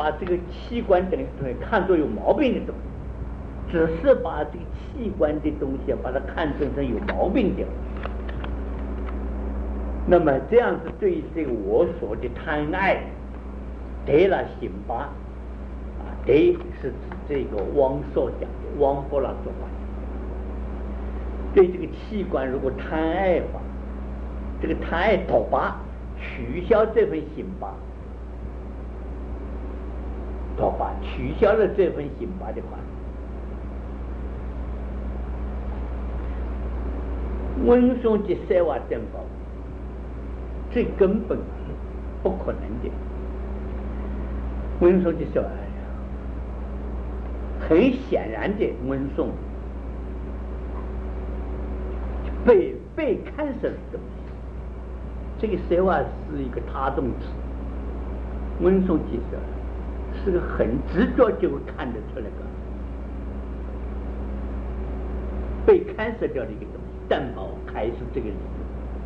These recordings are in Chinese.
把这个器官等东西看作有毛病的东西，只是把这个器官的东西把它看成有毛病的，那么这样子对这个我所的贪爱得了刑罚得是指这个汪所讲的汪波拉说法，对这个器官如果贪爱法，这个贪爱讨伐取消这份刑罚，讨伐取消了这份刑罚的话，温顺的塞瓦登报最根本不可能的。温顺的塞瓦很显然的，温顺被看守的东西，这个塞瓦是一个他动词，温顺其实是个很直觉就会看得出来的被看守掉的一个东西，担保还是这个理由。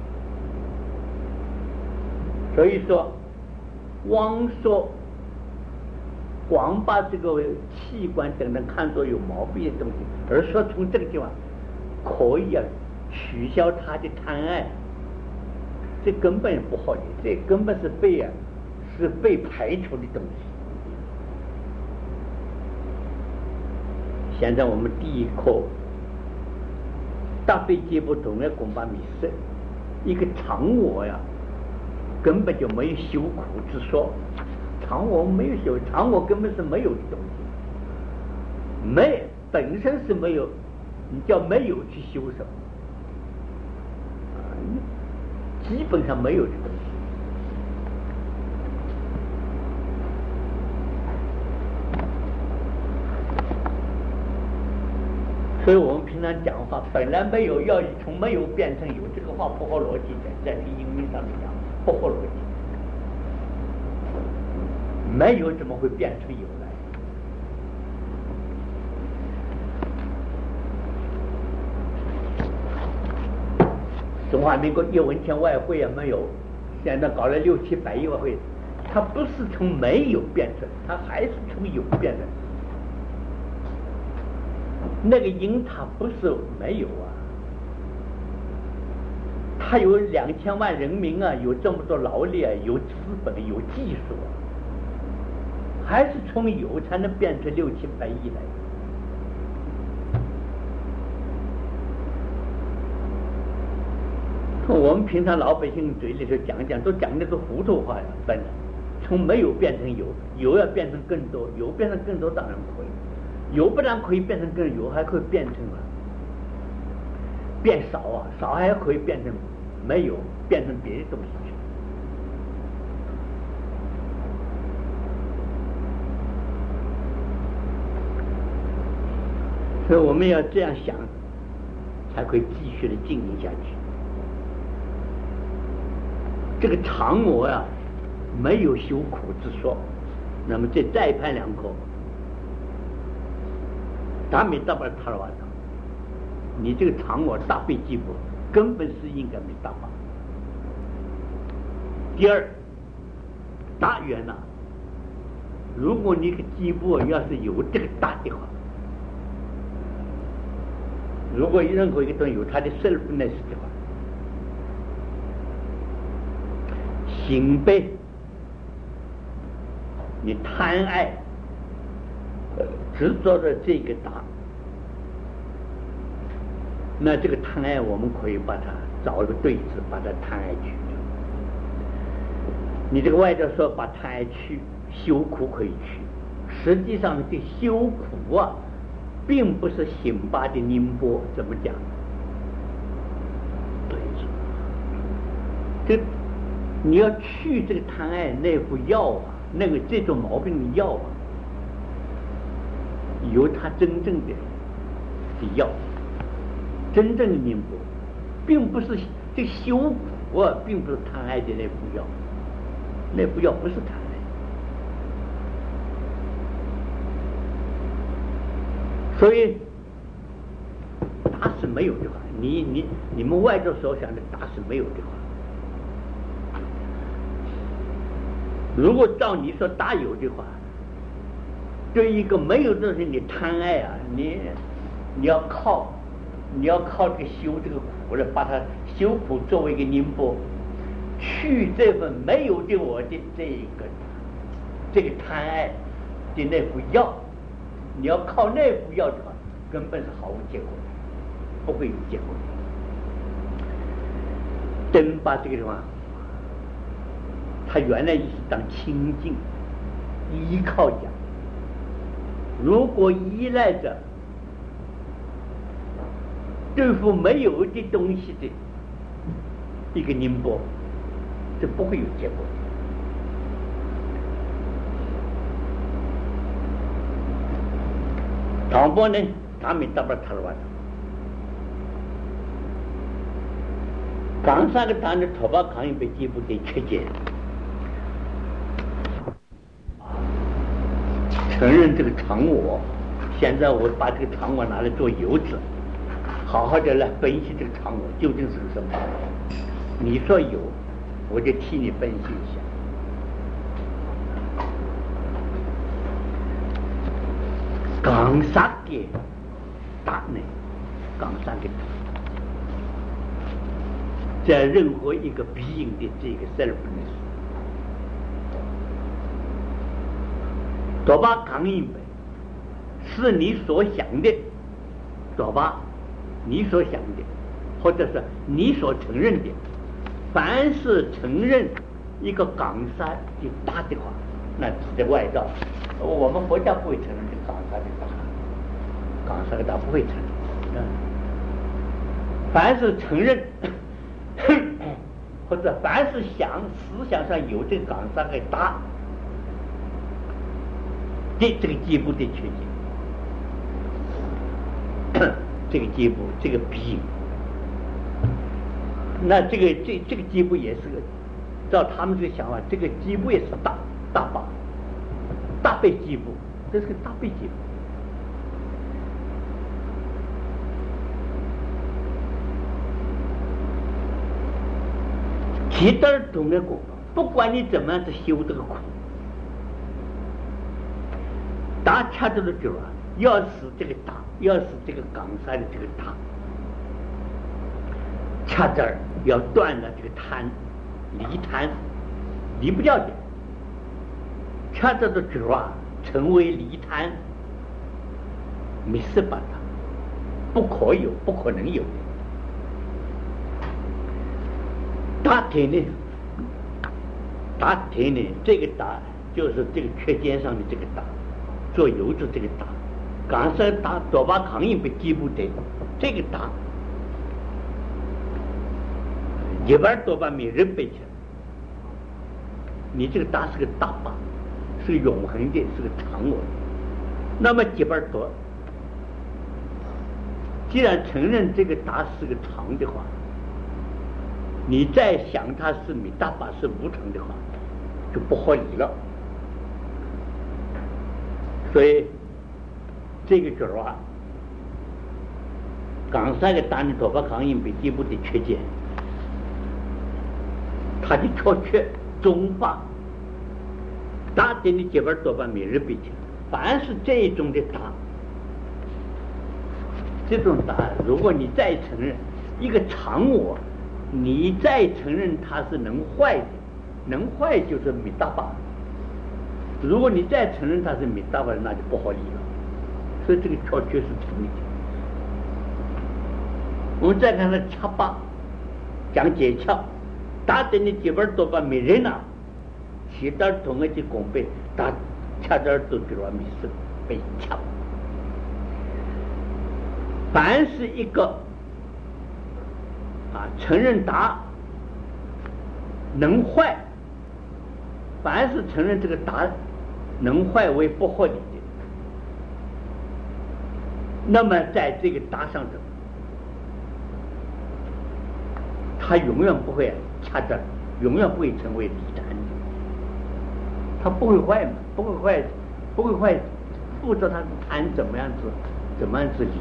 所以说汪说光把这个器官等等看作有毛病的东西，而说从这个地方可以取消他的贪爱，这根本不好的，这根本是被排除的东西。现在我们第一课大悲戒不同的恐怕迷失，一个常我呀根本就没有修苦之说，常我没有修，常我根本是没有的东西，没本身是没有，你叫没有去修什么基本上没有的东西。所以我们平常讲话本来没有，要从没有变成有，这个话不合逻辑的，在这个英文上面讲不合逻辑，没有怎么会变成有来？中华民国1文钱外汇也没有，现在搞了6、700亿外汇，它不是从没有变成，它还是从有变成。那个因它不是没有啊，它有2000万人民啊，有这么多劳力啊，有资本有技术啊，还是从有才能变成6、700亿来。我们平常老百姓嘴里头讲都讲的都糊涂话呀，本来从没有变成有，有要变成更多，有变成更多当然可以，有不但可以变成更有，还可以变成变少啊，少还可以变成没有，变成别的东西去。所以我们要这样想，才可以继续的经营下去。这个常我呀，没有修苦之说，那么这再判2口，达没达巴塔尔瓦达，你这个常我大悲寂不根本是应该没达巴。第二，大圆呐，如果你个寂不要是有这个大的话，如果任何一个东西有它的 selfness 的话，心被你贪爱执着的这个大，那这个贪爱我们可以把它找一个对子，把它贪爱去掉。你这个外头说把贪爱去，修苦可以去，实际上这修苦啊并不是刑罚的宁波，怎么讲？对子，这你要去这个贪爱那副药啊，那个这种毛病的药啊，有它真正的药，真正的宁波，并不是这修苦啊，并不是贪爱的那副药，那副药不是贪爱。所以打死没有的话，你们外头所想的打死没有的话，如果照你说大有的话， 对一个没有东西你贪爱啊，你要靠这个修这个苦了，把它修苦作为一个宁波，去这份没有的我的这个贪爱的那副药，你要靠那副药的话，根本是毫无结果的，不会有结果的。等把这个地方，他原来是当清净依靠讲，如果依赖着对付没有的东西的一个宁波，这不会有结果的。唐波呢，他们打不他了完了。刚三个单的头发抗议被进一步的确检，承认这个常我。现在我把这个常我拿来做油脂，好好的来分析这个常我究竟是个什么。你说有，我就替你分析一下。刚三个大呢，刚三个大，在任何一个必应的这个 selfness， 多巴抗议是你所想的，多巴你所想的，或者是你所承认的。凡是承认一个港山的大的话，那指的外道。我们国家不会承认这个港山的大，港山的大不会承认。凡是承认或者凡是思想上有这个港山的大的这个基部的缺陷，这个基部这个比，那这个基部也是个，照他们这个想法，这个基部也是大把大背基部，这是个大背基部。其他懂得果，不管你怎么样子修这个苦，打掐着的酒啊，要使这个打，要使这个港山的这个打，掐这儿要断了这个贪，离不掉的。掐着的酒啊，成为离贪，没事把它，不可有，不可能有。打铁呢，这个打就是这个缺肩上的这个打，做油脂这个打，刚才打多巴抗议被击不得，这个打一半多巴每人背起来，你这个打是个大把，是个永恒的，是个长我。那么几半多，既然承认这个打是个长的话，你再想它是米大把是无常的话，就不合理了。所以这个角啊，刚才的单的多巴抗因被进一步的缺陷，它的缺中巴大点的几本多巴每日背起来，凡是这一种的打，这种打，如果你再承认一个常我，你再承认它是能坏的，能坏就是米大把。如果你再承认它是米大把，那就不合理了。所以这个确实成立的。我们再看看掐八，讲解窍，打点的几本多把没人拿，其他同样的功被打掐点都给了米是被掐。凡是一个承认打能坏，凡是承认这个打能坏为不合理的，那么在这个打上头，他永远不会掐着，永远不会成为离禅的，他不会坏嘛，不会坏，不知道他禅怎么样子离，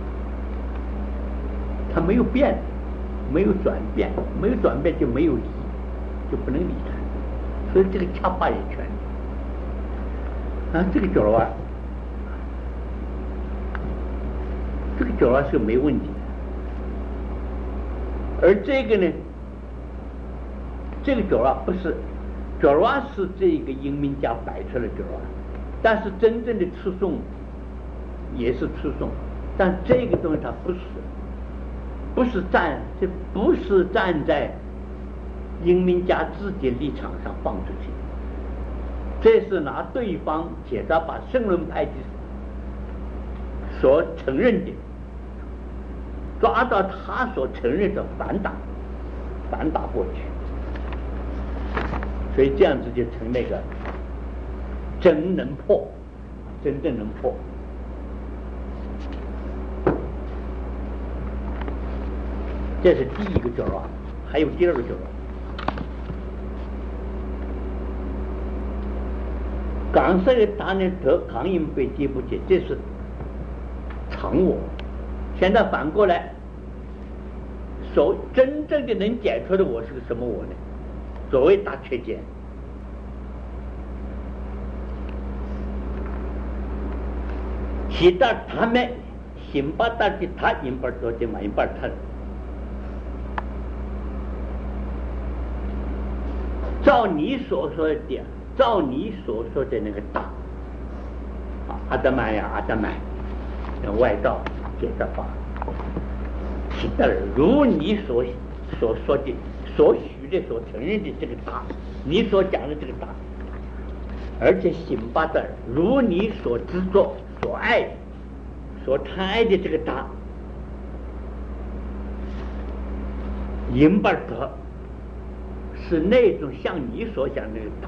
他没有变。没有转变，没有转变就没有离，就不能离开，所以这个掐八也全这个角啊， 这个角儿是没问题的。而这个呢，这个角儿不是角儿是这个英明家摆出来的角儿，但是真正的出颂也是出颂，但这个东西它不是站在英明家自己立场上放出去，这是拿对方解他把圣人派的所承认的抓到他所承认的反打过去，所以这样子就成那个真正能破。这是第一个角啊，还有第二个角。刚才的答案得抗音被接不接，这是常我。现在反过来，真正的能解出的我是个什么我呢？所谓大缺见。其他他们辛巴达的他音巴多的嘛音巴他。照你所说的，照你所说的那个大阿德曼呀，阿德曼外道解释法，其他人如你所说的、所许的、所承认的这个大，你所讲的这个大，而且辛巴的如你所执着、所爱、所贪爱的这个大，因巴德是那种像你所讲的那个大。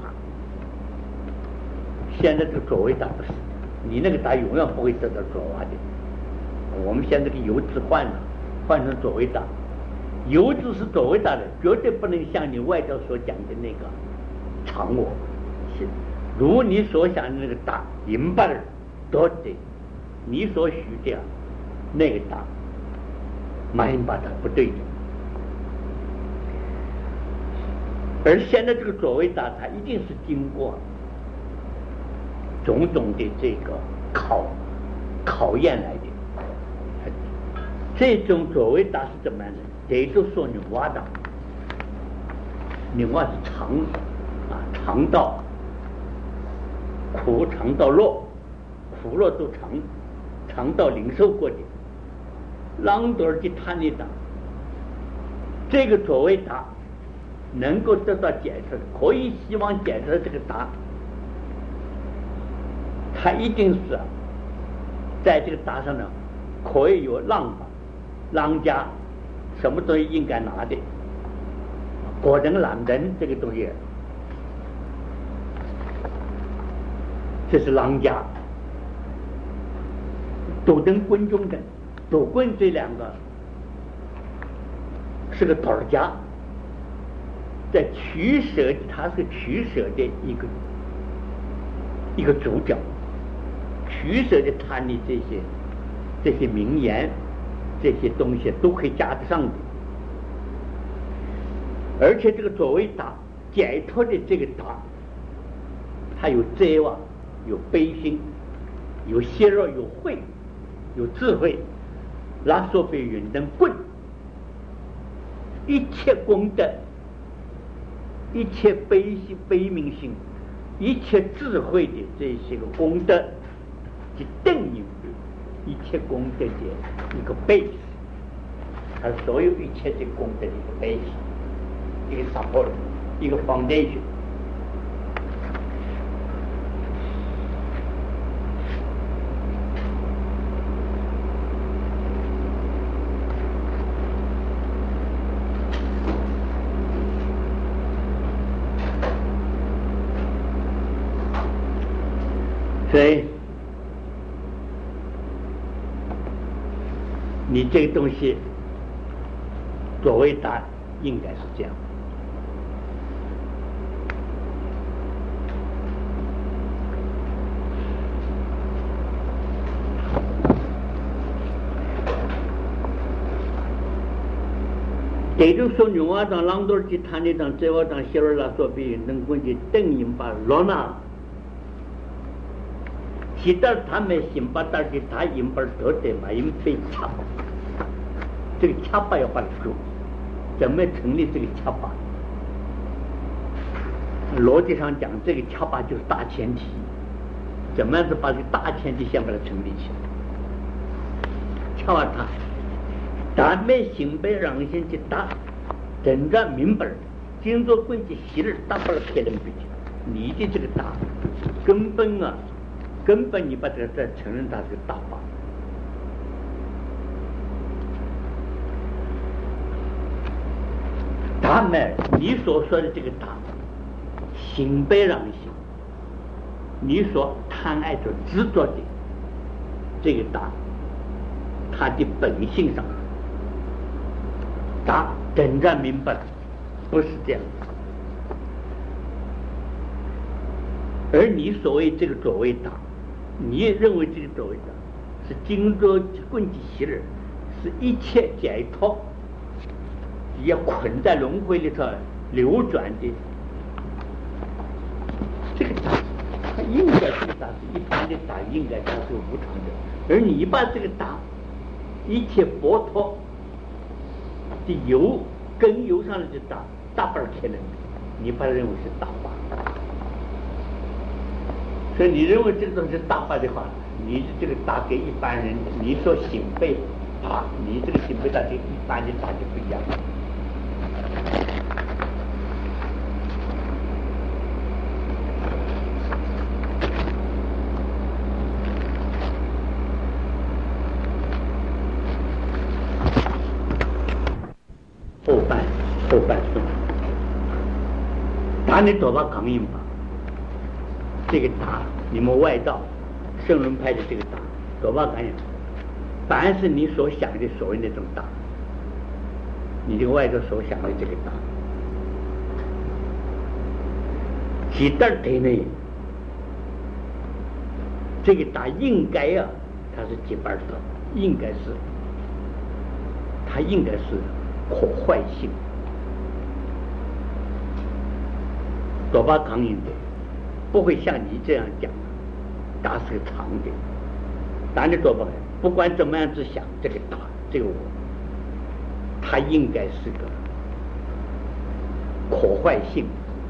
现在这个所谓大不是，你那个大永远不会得到所谓的。我们现在这个油字换成所谓大，油字是所谓大的，绝对不能像你外教所讲的那个常我，如你所想的那个大，因巴尔多的，你所许的那个大，马因巴达不对的。而现在这个所谓大，它一定是经过种种的这个考验来的。这种所谓大是怎么样呢？这都说你挖的，你挖是肠道苦，肠道乐，苦乐都肠道领受过的，朗多尔的贪的，这个所谓大能够得到解释，可以希望解释这个答，它一定是在这个答上呢，可以有郎家什么东西应该拿的，果人懒人这个东西，这是郎家，斗等棍中的斗棍这两个是个头家。在取舍，他是取舍的一个主角，取舍的他的这些名言，这些东西都可以加得上的。而且这个所谓大解脱的这个大，它有遮望，有悲心，有邪恶，有慧，有智慧，拉索被云灯棍，一切功德。一切悲悯心，一切智慧的这些个功德，就等于一切功德的一个 base， 它所有一切的功德的一个 base， 一个 support， 一个 foundation。所以你这个东西所谓大应该是这样。这就说牛啊当朗多去谈的当这我当希尔拉说比能关系等于把罗纳其他他们辛巴达的他因本得的嘛，因被掐巴，这个掐巴要把它说，怎么成立这个掐巴？逻辑上讲，这个掐巴就是大前提，怎么样子把这个大前提先把它成立起来？掐巴他，咱们新北让先去打，真正明白，经过关系昔日打不了铁人比起，你的这个打根本你把这个承认它是个大法。他们你所说的这个打心悲让心，你所贪爱所执着的这个打，它的本性上打真正明白不是这样。而你所谓这个所谓打，你也认为这个所谓打是经过棍击昔日，是一切解脱也捆在轮回里头流转的这个打，它应该这个打是一般的打，应该它是无常的。而你把这个打一切佛陀的由根由上的这打大半天人，你把它认为是大法。所以你认为这个东西是大法的话，你这个打给一般人，你说醒背打，你这个醒背打跟一般的打就不一样。后半送打你多把강인吧，这个打你们外道圣人派的这个打多把강인，凡是你所想的所谓那种打，你这个外道所想的这个打，其他的呢，这个打应该啊，它是几半的，应该是它应该是可坏性。多巴강인的不会像你这样讲，打是个长的，但是多巴不管怎么样子想，这个打这个我，它应该是个可坏性。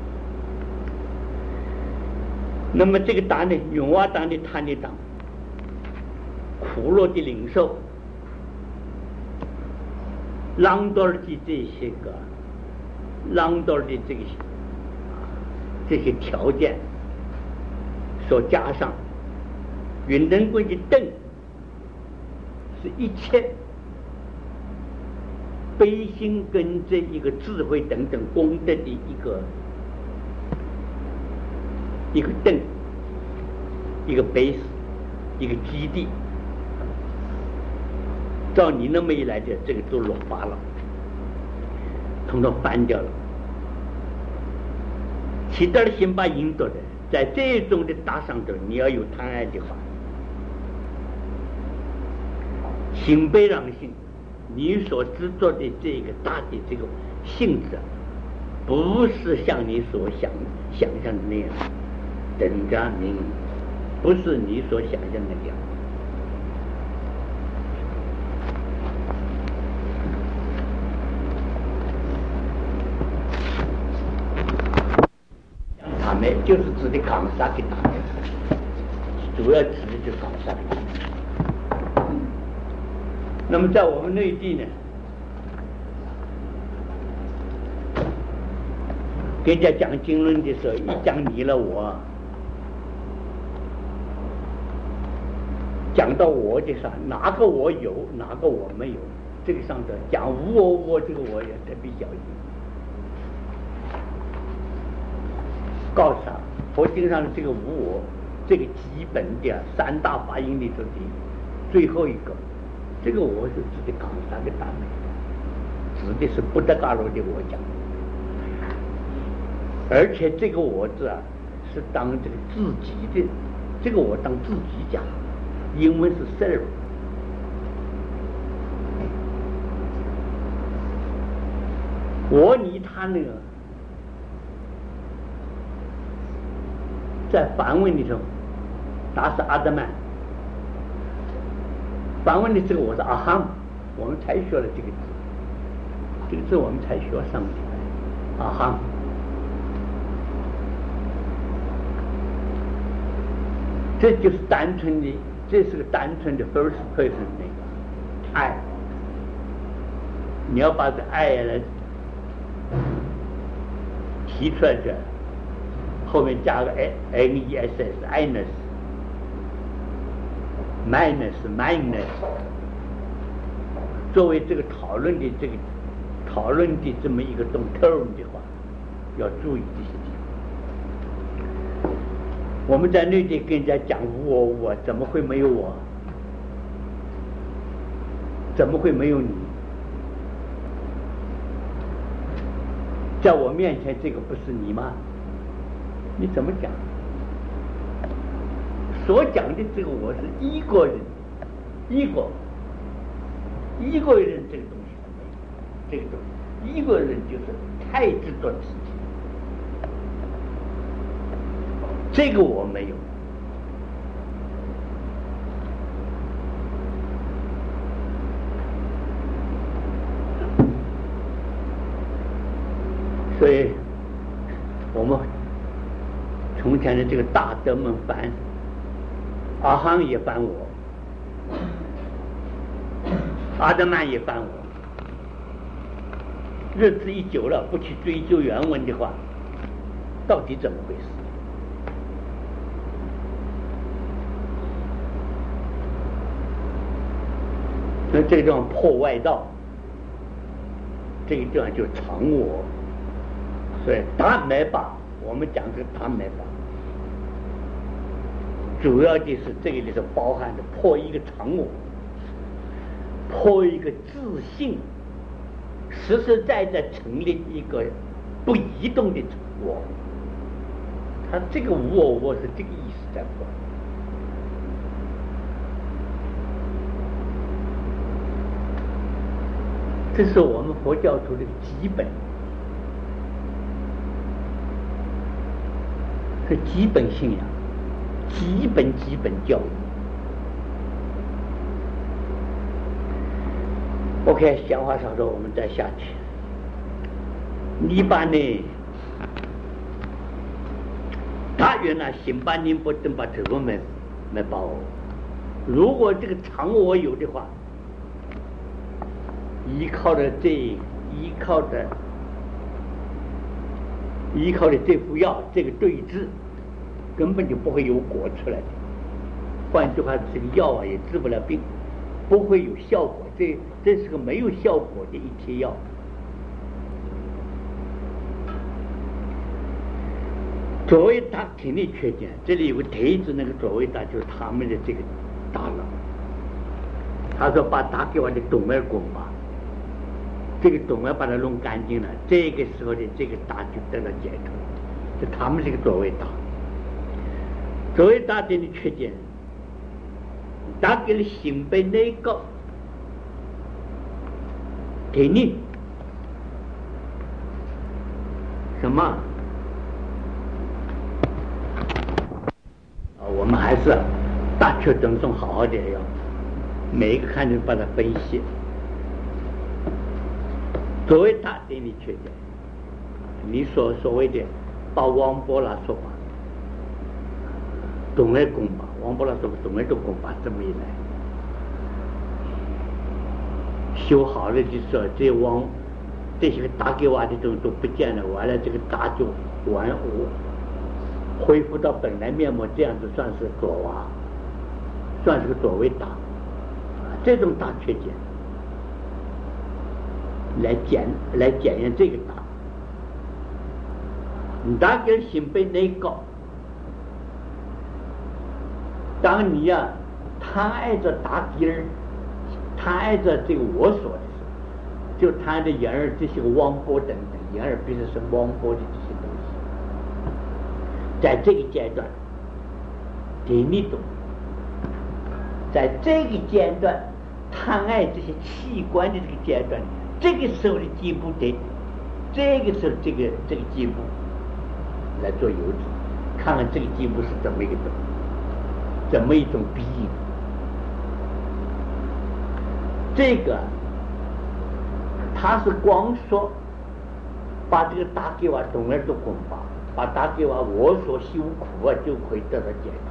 那么这个打呢，永瓦党的贪的党，苦乐的领受，朗多的这些个，朗多的这些条件所加上，云灯棍的灯是一切悲心跟这一个智慧等等功德的一个灯，一个 base， 一个基地。照你那么一来的，这个都落发了，统统翻掉了。其他的心把引导的，在这种的打上头，你要有贪爱的话，心悲让性，你所执着的这个大的这个性质，不是像你所想象的那样，等价名，不是你所想象的那样。就是指的港沙给打的，主要指的就是港沙。那么在我们内地呢，给人家讲经论的时候，一讲你了我，讲到我的上，哪个我有，哪个我没有，这个上头讲无我，这个我也特别小心。告诉他，佛经上的这个无我，这个基本的三大法印里头的最后一个，这个我是指的港沙的大美，指的是布达伽罗的我讲，而且这个我字啊，是当这个自己的，这个我当自己讲，英文是 self。我你他那个。在梵文里头达是阿德曼，梵文的这个我是阿ham，我们才学了这个字，这个字我们才学上面阿ham。这就是单纯的，这是个单纯的 first person 那个爱。你要把这爱来提出来的，后面加个 ness minus， 作为这个讨论的这么一个动 term 的话，要注意这些地方。我们在内地跟人家讲我怎么会没有我？怎么会没有你？在我面前这个不是你吗？你怎么讲？所讲的这个我是一个人，一个人这个东西没有，这个东西一个人就是太执着自己，这个我没有。所以我们从前的这个大德们烦阿ham也烦我，阿德曼也烦我，日子一久了不去追究原文的话，到底怎么回事？那这个地方破外道，这个地方就常我。所以达没法，我们讲这个达没法，主要就是这个里头包含着破一个常我，破一个自信，实实在在成立一个不移动的我。他这个无我是这个意思在说。这是我们佛教徒的基本。是基本信仰，基本教育。OK， 闲话少说，我们再下去。你把呢？他原来新班人不等把这个没包。如果这个常我有的话，依靠的这副药，这个对治根本就不会有果出来的。换句话，这个药啊也治不了病，不会有效果。这是个没有效果的一贴药。左维达肯定缺点，这里有个台子，那个左维达就是他们的这个大佬。他说把打给我的董儿滚吧。这个董儿把它弄干净了，这个时候的这个打就得了解脱，就他们这个左维达，左维达的缺点，打给了新北那个给你什么？我们还是大缺赠送好好点要，每一个看着把它分析。所谓大对你缺点，你所谓的把王波拉说法，董儿公吧，王波拉说董儿都公吧，这么一来，修好了就说这些个打给我的东西都不见了，完了这个打就恢复到本来面目，这样子算是左娃，算是个左为打，这种大缺点。来检验这个打，你打给心被内高，当你呀贪爱着打敌人，贪爱着这个我所的时候，就贪着眼儿这些个汪波等等，眼儿必须是汪波的这些东西，在这个阶段，给你懂，在这个阶段贪爱这些器官的这个阶段。这个时候的进步得，这个时候这个进步来做游子，看看这个进步是怎么一个怎么一种逼应？这个他是光说把这个打给我懂儿都滚吧，把打给我所修苦啊就可以得到解脱。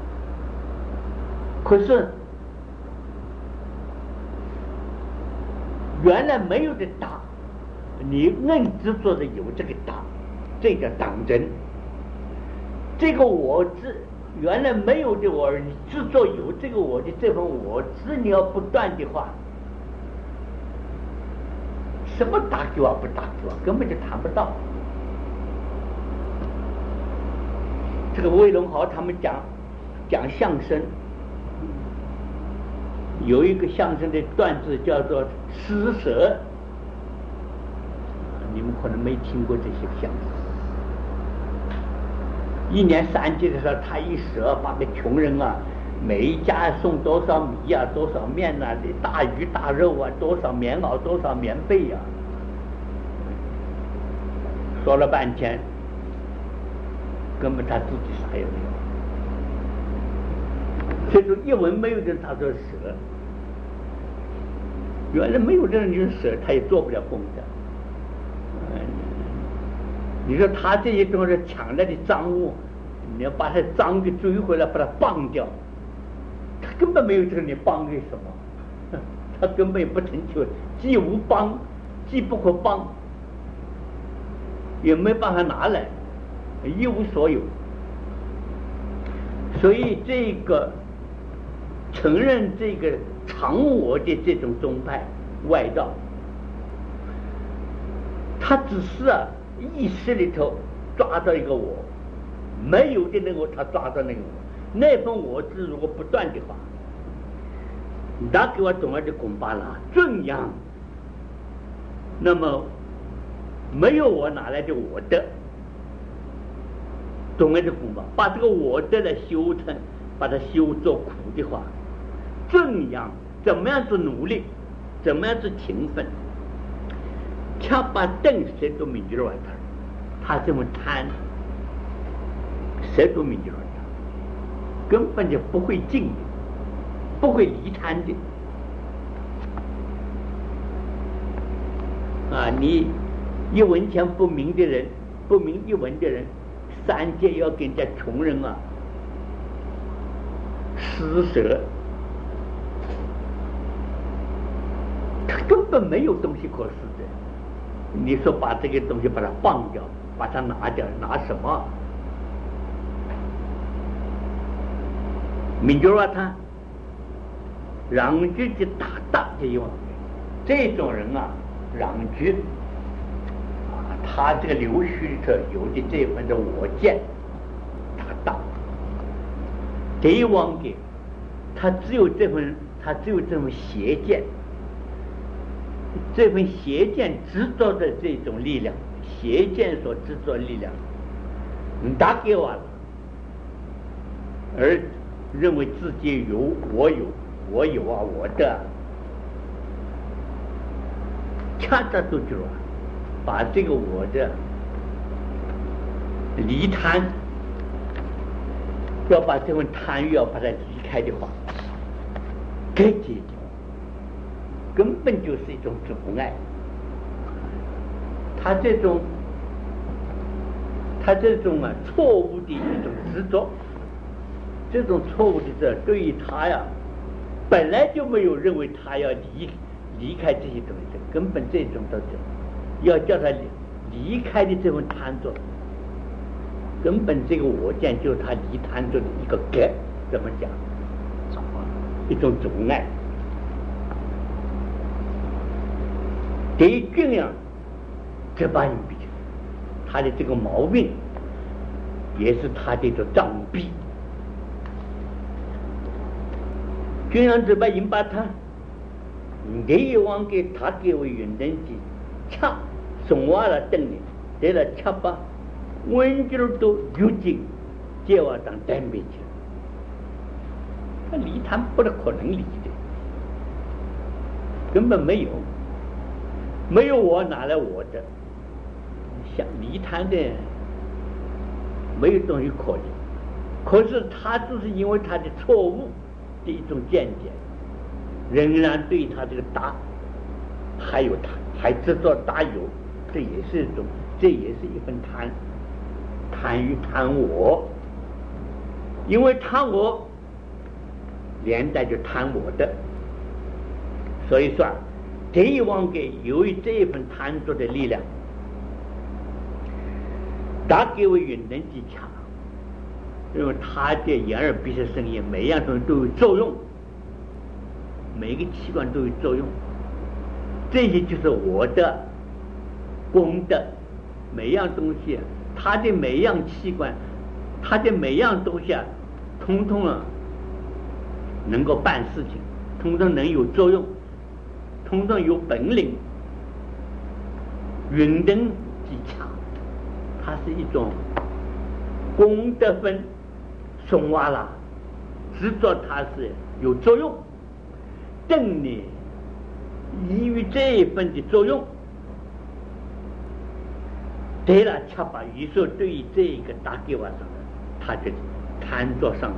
可是原来没有的打，你硬执着的有这个打，这叫当真。这个我执原来没有的我，你执着有这个我的这份我执，你要不断的话，什么打给我不打给我，根本就谈不到。这个魏龙豪他们讲相声，有一个相声的段子叫做施舍，你们可能没听过这些相声。一年3季的时候，他一舍把给穷人啊，每一家送多少米啊，多少面啊，大鱼大肉啊，多少棉袄，多少棉被啊，说了半天，根本他自己啥也没有。所以说一文没有的他说舍，原来没有这人舍，他也做不了功德。你说他这些东西抢来的赃物，你要把他赃给追回来，把他绑掉，他根本没有这个，你绑给什么？他根本也不成就，既无帮，既不可帮，也没办法拿来，一无所有。所以这个承认这个常我的这种宗派外道，他只是意识里头抓到一个我，没有的那个他抓到那个我，那份我执如果不断的话，他给我懂了就恐怕了这样，那么没有我哪来的我的？懂了就恐怕把这个我的来修成，把它修做苦的话，这样怎么样子努力，怎么样子勤奋，恰把灯谁都明白了他这么贪，谁都明白了他，根本就不会进的，不会离贪的。你一文钱不明的人，不明一文的人，3界要给人家穷人施舍，他根本没有东西可施的。你说把这个东西把它放掉，把它拿掉，拿什么？明觉了他让居的大这一望，这种人让居他这个流虚里头有的这份的我见，他大，这一望给他只有这份邪见。这份邪见执着的这种力量，邪见所执着的力量，你打给我了，而认为自己有我有我的，恰恰都就是把这个我的离贪，要把这份贪欲要把它离开的话，该解决。根本就是一种阻碍，他这种错误的一种执着，这种错误的执着对于他本来就没有认为他要离开这些东西，根本这种都是要叫他离开的这份贪着，根本这个我见就是他离贪着的一个格，怎么讲？一种阻碍。对这样这般比较，他的这个毛病也是他的一种障蔽。这样这般引把他你往给他给为云人的恰送完了等你得了恰把温州都入境接我当单边去，他离他不可能离的，根本没有。没有我哪来我的？像离贪的没有东西可离， 可是他就是因为他的错误的一种见解，仍然对他这个大还有他还执着大有，这也是一份贪与贪我，因为贪我连带就贪我的，所以说帝王给由于这一份贪着的力量，他给我云能极强，因为他的眼耳鼻舌身意每一样东西都有作用，每一个器官都有作用，这些就是我的功德。每一样东西，他的每一样器官，他的每一样东西通通能够办事情，通通能有作用，通通有本领，云能极强，它是一种功德分松瓦拉，执着它是有作用，等你依于这一份的作用，对了，恰把于是对于这一个大给瓦上，他就贪着上，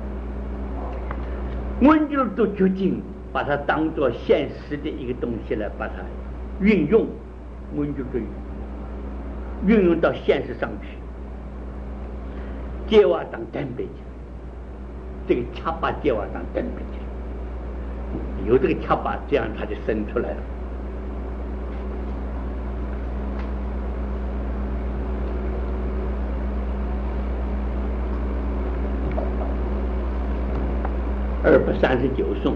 温就都究竟把它当作现实的一个东西来把它运用，温就对运用到现实上去，接瓦当等北去，这个恰把接瓦当等北去，有这个恰把，这样它就生出来了。239颂，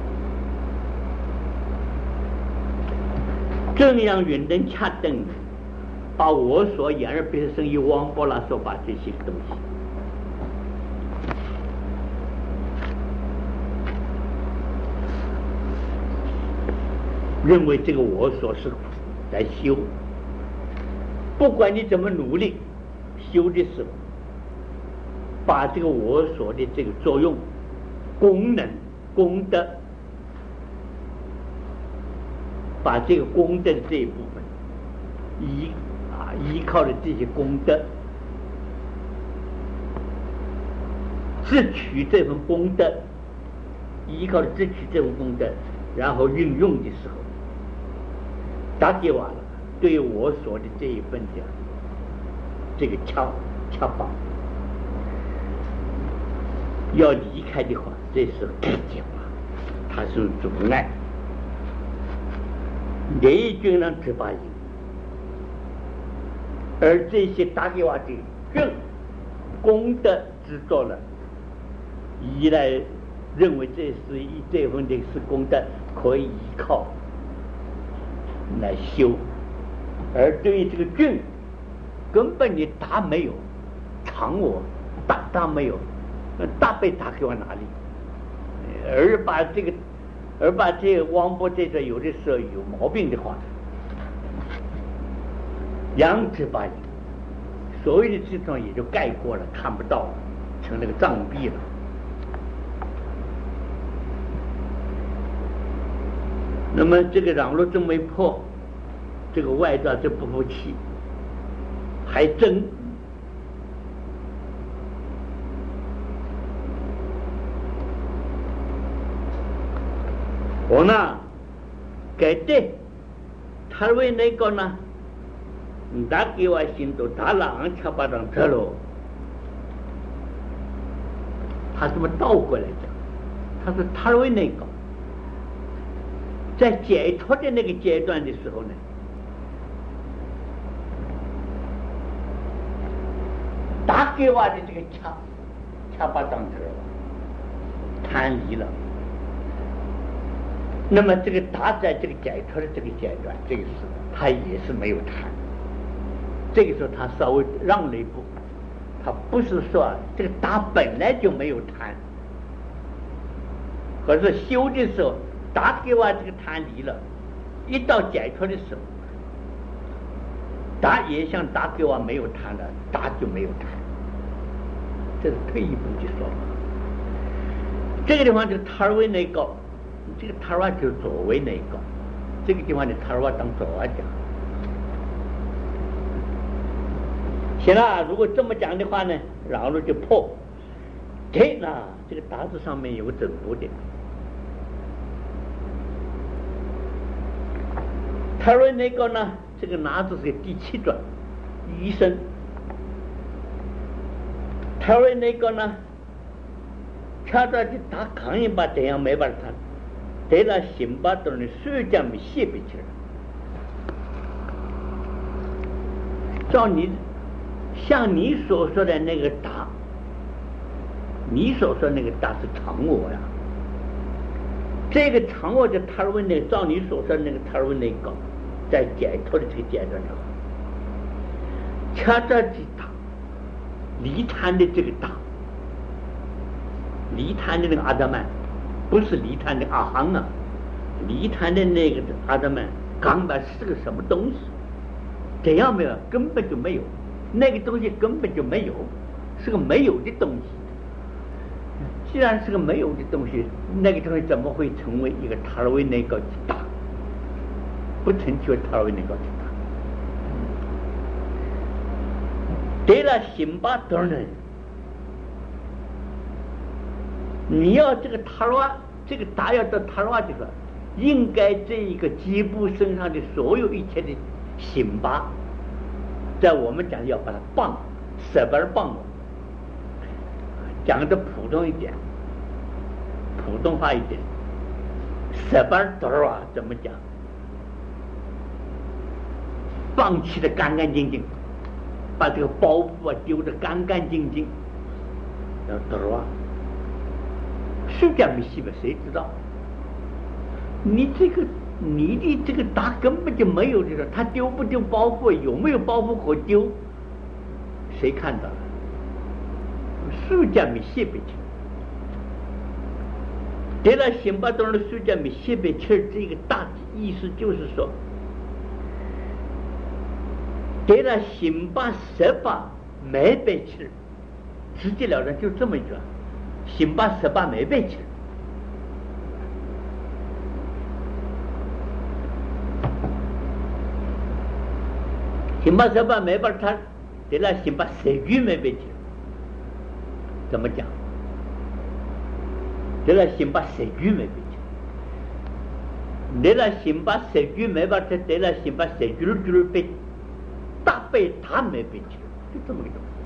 这样云灯恰等，把我所眼耳鼻舌身意王波拉所把这些东西，认为这个我所是在修，不管你怎么努力修的时候，把这个我所的这个作用、功能、功德，把这个功德的这一部分依靠的这些功德，支取这份功德，依靠的支取这份功德，然后运用的时候，打给完了，对我所的这一份的这个恰把要离开的话，这是改结法，它是阻碍。雷军让执法营，而这些打给瓦的更功德执着了，依赖认为这份的是功德，可以依靠来修，而对于这个俊，根本你打没有，长我打没有。大被打给我哪里？而把这个王波这个有的时候有毛病的话，扬之把所谓的这种也就盖过了，看不到了，成那个障蔽了。那么这个嚷珞真没破，这个外道这不服气，还争。我呢，改对，他为那个呢，打给我心都打狼七八张车喽。他这么倒过来讲，他说他为那个，在解脱的那个阶段的时候呢，打给我的这个七八张车贪离了。那么这个打在这个解脱的这个阶段，这个时候他也是没有贪，这个时候他稍微让了一步，他不是说这个打本来就没有贪，可是修的时候打给我这个贪离了，一到解脱的时候，打也像打给我没有贪了，打就没有贪，这是退一步的说法。这个地方就贪为那个。这个塔瓦就作为那个，这个地方的塔瓦当作瓦讲。行了，如果这么讲的话呢，然后就破， 对了，这个大字上面有个整部的。他说那个呢，这个拿字是第七段，医生。他说那个呢，恰到的打抗议把这样没法谈，对了，辛巴都是水将没写不起来。照你像你所说的那个打，你所说那个打是常我呀。这个常我的他问那照你所说的那个他问那个，在解脱的这个阶段上，恰到的打，离贪的这个打，离贪的那个阿达曼，不是离贪的阿含啊，离贪的那个阿达曼，刚白是个什么东西？这样没有，根本就没有，那个东西根本就没有，是个没有的东西。既然是个没有的东西，那个东西怎么会成为一个塔尔维内高之大？不成就塔尔维内高之大。对了，辛巴多人，你要这个塔尔瓦，这个大要到塔尔瓦地方，应该这一个吉布身上的所有一切的辛巴，在我们讲要把它棒舍本棒了。讲的普通一点，普通话一点，舍本多啊，怎么讲？放弃的干干净净，把这个包袱啊丢得干干净净，要多啊，谁家没戏吧？谁知道？你的这个打根本就没有这个，他丢不丢包袱，有没有包袱可丢？谁看到了？暑假没写不起，对了，辛巴东的暑假没写不起，这个大意思就是说，对了，辛巴18没背起，直截了当就这么一句，辛巴18没背起。辛巴18没把他，对了，辛巴10句没背起。怎么讲？对了，辛巴10句没背起，对了，辛巴10句没把它，对了，辛巴10句背，大背他没背起，就这么个东西。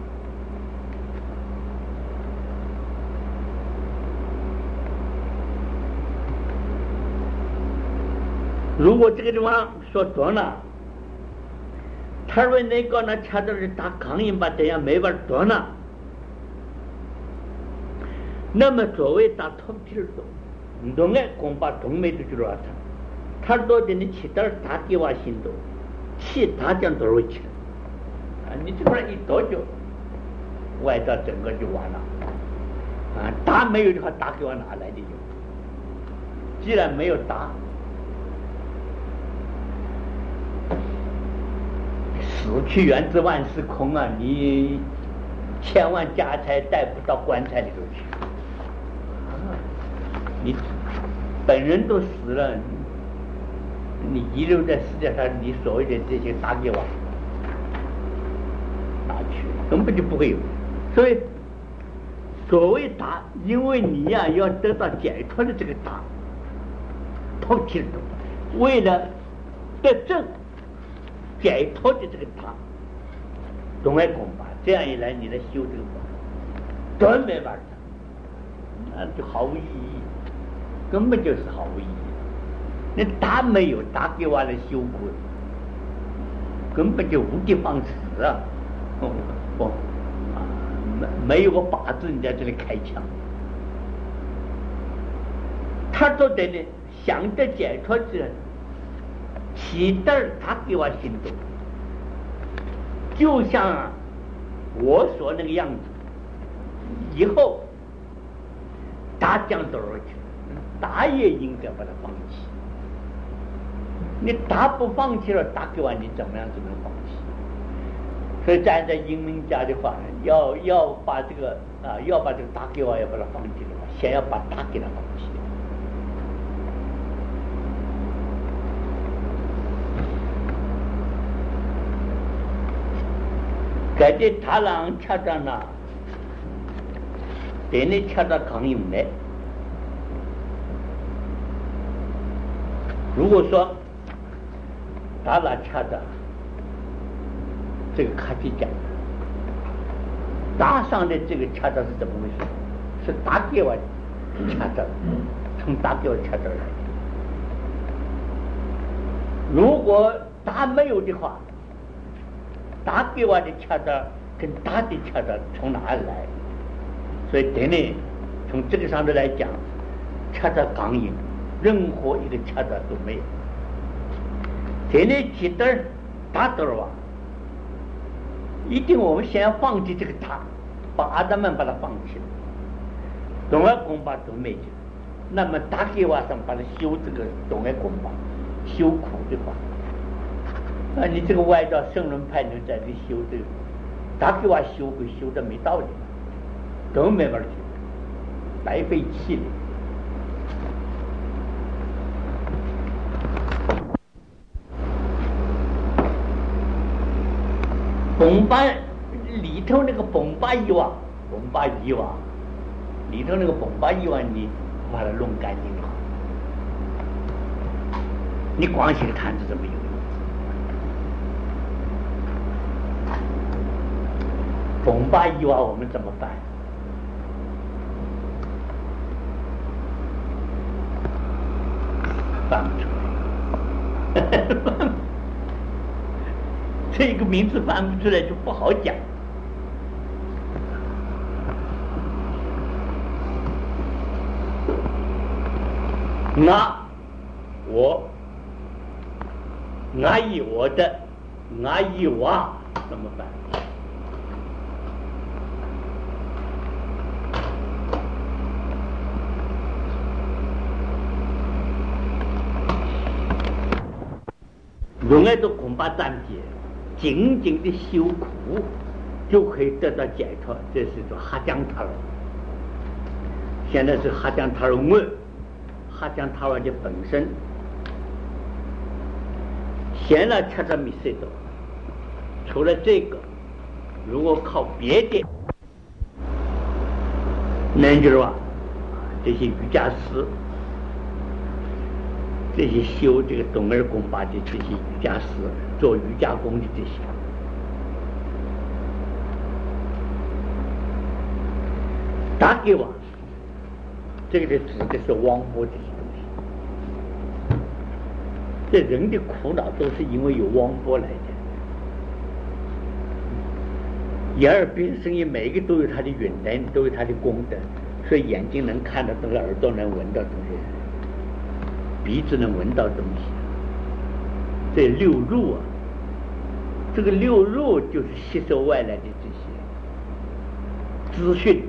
如果这个地方说多了，他说那个呢，恰到是打抗议把这样没法多了。那么所谓打头皮儿多，弄爱光把东美的就说他多的你其他打给我心多，其他讲多少钱啊？你这边一多就外到整个就完了啊！打没有的话，打给我哪来的用？既然没有打，死去源自万事空啊！你千万家财带不到棺材里头去。你本人都死了，你遗留在世界上，你所谓的这些打给我哪去？根本就不会有。所以所谓打，因为你呀要得到解脱的这个打，透气的东，为了得证解脱的这个打，总爱恐怕这样一来，你来修这个法，断没法的，那就毫无意义。根本就是毫无意义。那打没有打给我来修过，根本就无的放矢啊！没有个靶子你在这里开枪。他说的呢，想着解脱之人，期待他给我行动，就像我说那个样子，以后打将多少去？打也应该把它放弃。你打不放弃了，打给完你怎么样就能放弃？所以站在英明家的话，要把这个要把这个打给完要把它放弃的话，先要把打给它放弃。改的他让恰当了， 对你恰到刚用的。如果说打恰到这个卡皮讲打上的这个恰到是怎么回事？是打给我恰到，从打给我恰到来的。如果打没有的话，打给我的恰到跟打的恰到从哪里来？所以对呢，从这个上头来讲，恰到刚硬，任何一个恰到都没有。对呢，记得打多少啊？一定我们先放弃这个打，把阿达们把它放弃了，东爱公巴都没有。那么打给我上把它修这个东爱公巴，修苦的话，那你这个外道圣人派能在这修这个，打给我修会修的没道理，根本没法去，白费气力。崩巴里头那个崩巴一瓦里头那个崩巴一瓦，你把它弄干净了，你光写个坛子怎么有用？崩巴一瓦我们怎么办？翻不出来。这个名字翻不出来就不好讲。我的一娃怎么办？用来的恐怕暂解，紧紧的修苦就可以得到解脱，这是说哈江塔尔。现在是哈江塔尔问，哈江塔尔的本身，现在恰恰没谁多。除了这个，如果靠别的，那就是说这些瑜伽师。这些修这个东尔功法的这些瑜伽师，做瑜伽功的这些，打给我，这个指的是汪波这些东西。这人的苦恼都是因为有汪波来的。眼耳鼻舌身意每一个都有它的允能，都有它的功德，所以眼睛能看到东西，耳朵能闻到东西，鼻子能闻到东西，这六入啊，这个六入就是吸收外来的这些资讯。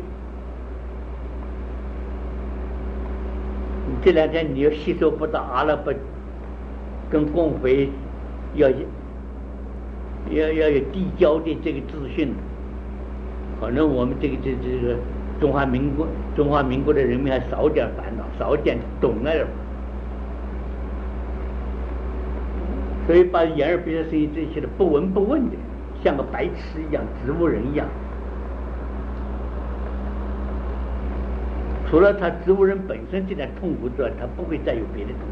这两天你要吸收不到阿拉伯跟共匪要有递交的这个资讯，可能我们这个中华民国的人民还少点烦恼，少点懂那点。所以把眼耳鼻舌身意这些的不闻不问的，像个白痴一样，植物人一样。除了他植物人本身这点痛苦之外，他不会再有别的痛苦。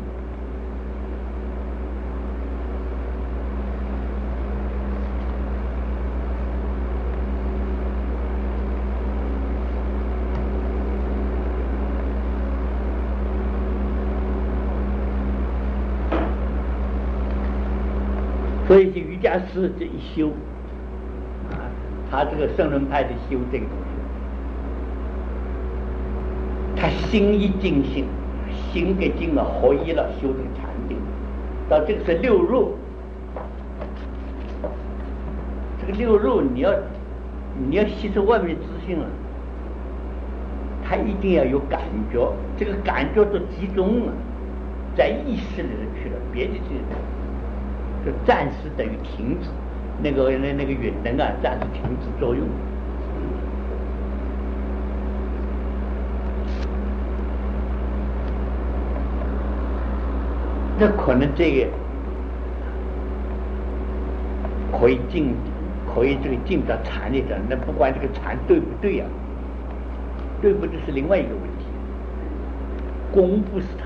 所以瑜伽师这一修啊，他这个圣人派的修这个东西，他心一尽性，心给尽了合一了，修这个禅定，到这个是六入。这个六入你要吸收外面的资讯了，他一定要有感觉，这个感觉都集中了，在意识里头去了，别的就暂时等于停止，那个允能啊，暂时停止作用。那可能这个可以这个进到禅里头，那不管这个禅对不对啊， 对不对？是另外一个问题。功不是他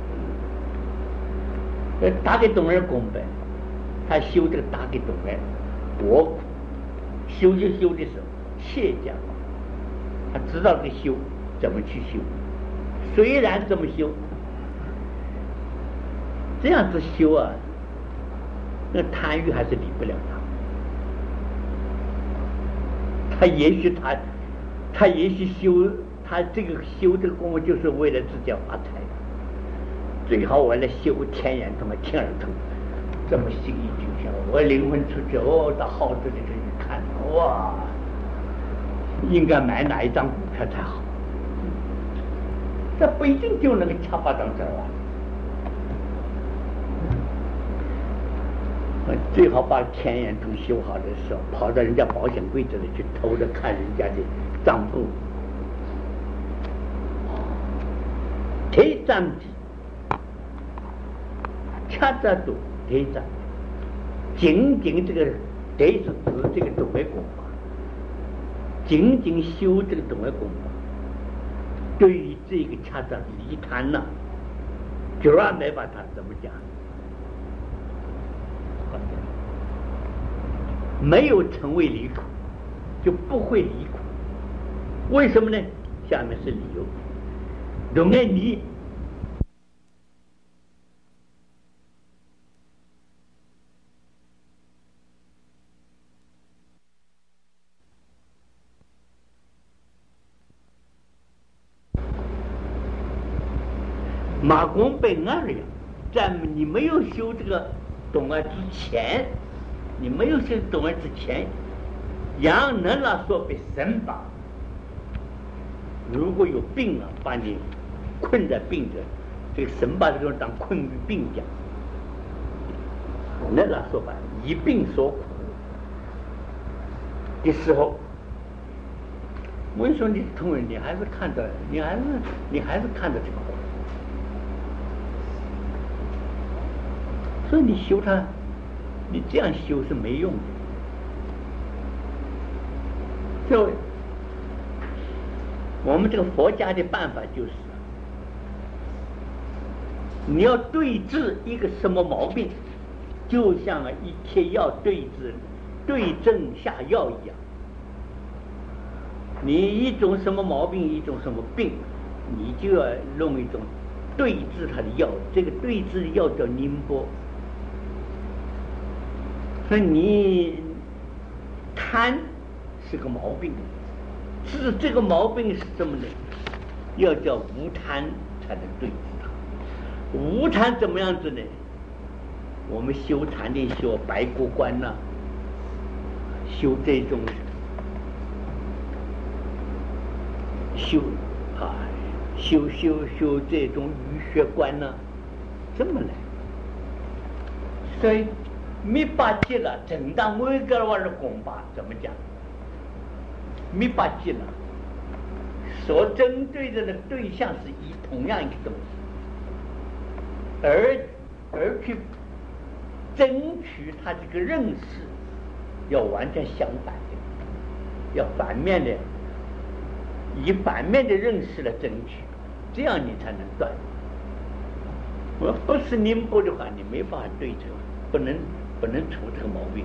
的，打给东儿功呗，他修这个打给东儿，我修就修的时候切讲，他知道这个修怎么去修，虽然这么修，这样子修啊，那贪欲还是离不了他。他也许修他这个修这个功夫就是为了自己发财，最好我来修天眼通和天耳通，这么心意就像我灵魂出去到号子里头一看，哇，应该买哪一张股票才好？这不一定就能够恰巴掌这儿啊。最好把天眼通修好的时候，跑到人家保险柜这里去偷着看人家的账簿。대장 찾아도 대장仅仅这个得是指这个懂为功法，仅仅修这个懂为功法，对于这个찾아离贪呢，就让没把它怎么讲，没有成为离苦，就不会离苦。为什么呢？下面是理由。懂爱你马公被二呀，在你没有修这个懂爱之前，你没有修懂爱之前，杨能了说被神把，如果有病啊，把你困在病着，这个神把这种当困于病讲，那个说法以病所苦的时候，为什么你同仁你还是看到，你还是看到这个苦，所以你修它，你这样修是没用的。就我们这个佛家的办法就是，你要对治一个什么毛病，就像一贴药对症下药一样。你一种什么毛病，一种什么病，你就要弄一种对治它的药。这个对治的药叫宁波。所以你贪是个毛病，治这个毛病是什么呢？要叫无贪才能对治它。无贪怎么样子呢？我们修禅的修白骨观呐，修这种修这种鱼血观呐，这么来。所以没把记了，正当每个娃的功法怎么讲？没把记了，所针对的对象是以同样一个东西，而去争取他这个认识，要完全相反的，要反面的，以反面的认识来争取，这样你才能断。我不是宁波的话，你没办法对治，不能除这个毛病。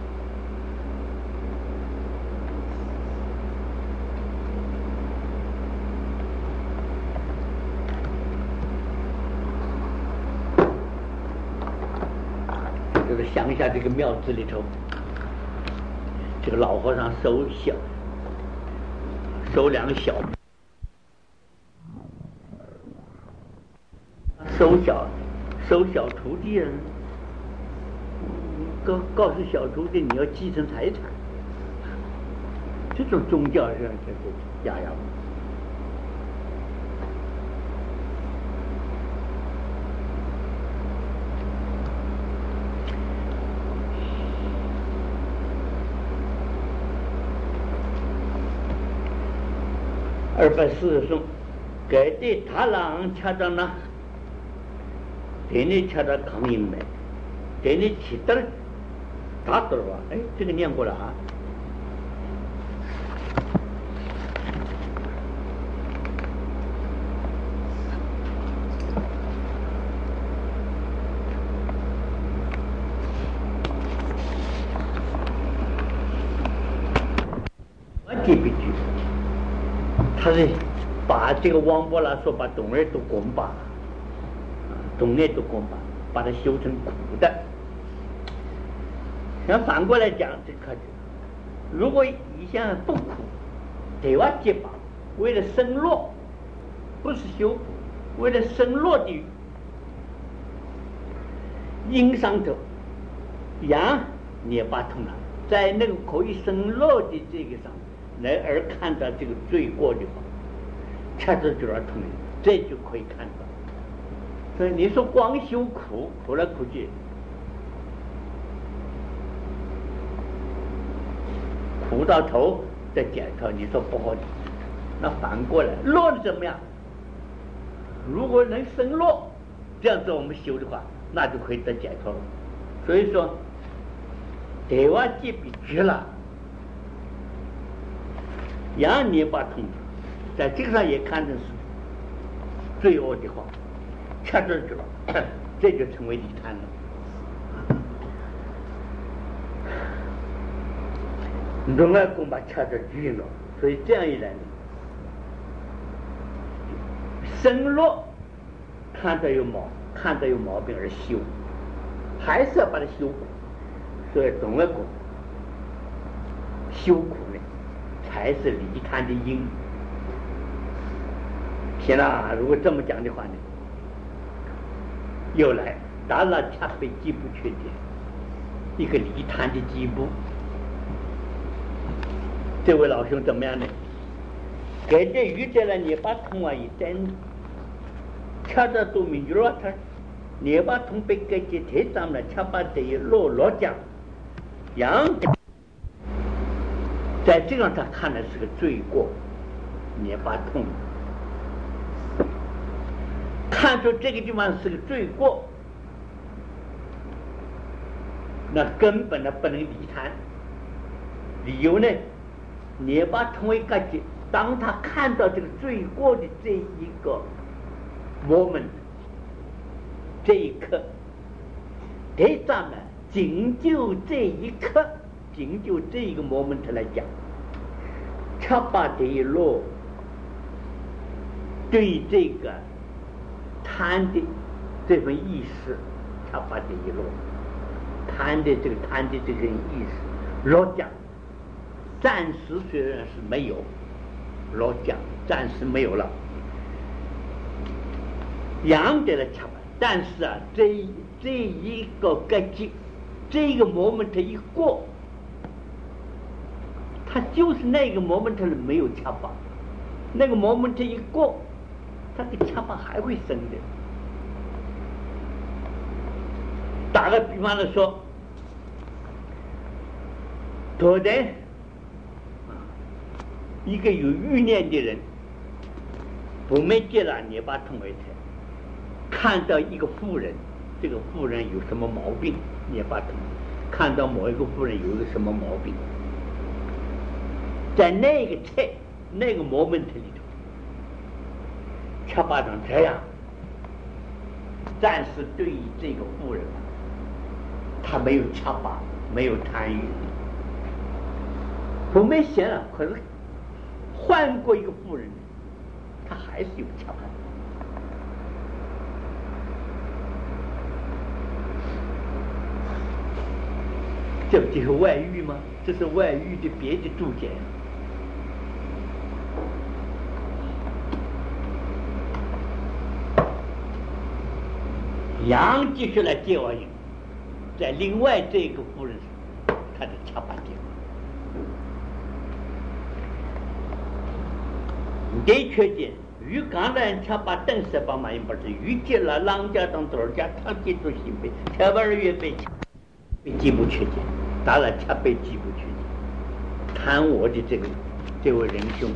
就是乡下这个庙子里头，这个老和尚收两个小收小徒弟人，告诉小徒弟你要继承财产，这种宗教上就是呀。240给的他郎찾았나给你찾아 강인매给你起得打盹吧，哎，这个念过了啊。 他是把这个王波拉说把东耳朵拱把，东耳朵拱把它修成苦的。那反过来讲，这个如果一向不苦，对吧？结巴，为了生落，不是修苦，为了生落的因上头，羊也把痛了，在那个可以生落的这个上，来而看到这个罪过的话，恰着就要痛，这就可以看到。所以你说光修苦，苦来苦去，苦到头再解脱，你说不好的。那反过来，落的怎么样？如果能生落，这样子我们修的话，那就可以得解脱了。所以说，对外界比绝了，羊你把痛，在这个上也看成是罪恶的话，掐着去了，这就成为离贪了。另外共把掐着举了，所以这样一来呢，生落看到有毛病而修，还是要把它修苦。所以总外国修苦呢，才是离贪的因。现在如果这么讲的话呢，又来达了恰被基部缺点，一个离贪的基部。这位老兄怎么样呢？给这遇见了你把通啊一针，恰到都明就了他，你把通被给这太脏了，恰把这一落讲，羊在这样他看来是个罪过，你把通看出这个地方是个罪过，那根本的不能离贪。理由呢？你把通为感觉，当他看到这个罪过的这一个 moment， 这一刻，对咱们仅就这一刻，仅就这一个 moment 来讲，恰把这一路对这个贪的这份意识，恰把这一路贪的这个意识落讲。暂时虽然是没有，老讲暂时没有了，养得了吃吧。但是啊，这一个格局，这个 moment 一过，他就是那个 moment 没有吃吧，那个 moment 一过，他的吃吧还会生的。打个比方来说，昨天。一个有欲念的人，不没接了你把通为财，看到一个妇人，这个妇人有什么毛病，你把通，看到某一个妇人有一个什么毛病，在那个菜那个 moment 里头，恰巴掌这样，暂时对于这个妇人，他没有恰巴，没有贪欲，不没闲了，可是。换过一个妇人，他还是有强悍。这不就是外遇吗？这是外遇的别的注解。羊继续来接我引，在另外这个妇人上，他的强悍地方。的确的，与刚才他把灯色把嘛，不是遇见了郎家当多少家，他记住心悲，他玩越被记不去的，当然他被记不去的，贪我的这位仁兄，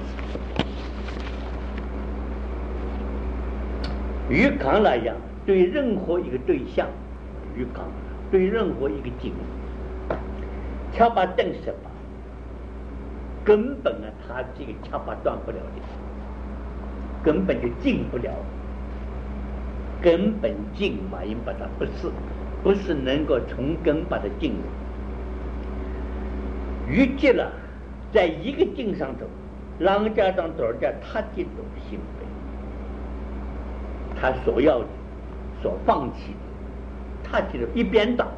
与刚来讲，对任何一个对象，与刚对任何一个境，他把灯色把，根本啊，他这个他把断不了的。根本就进不了，根本进嘛，因把它不是能够从根把它进入。遇见了，在一个境上头， 郎家长多少家他这种行为，他所要的、所放弃的，他这种一边倒，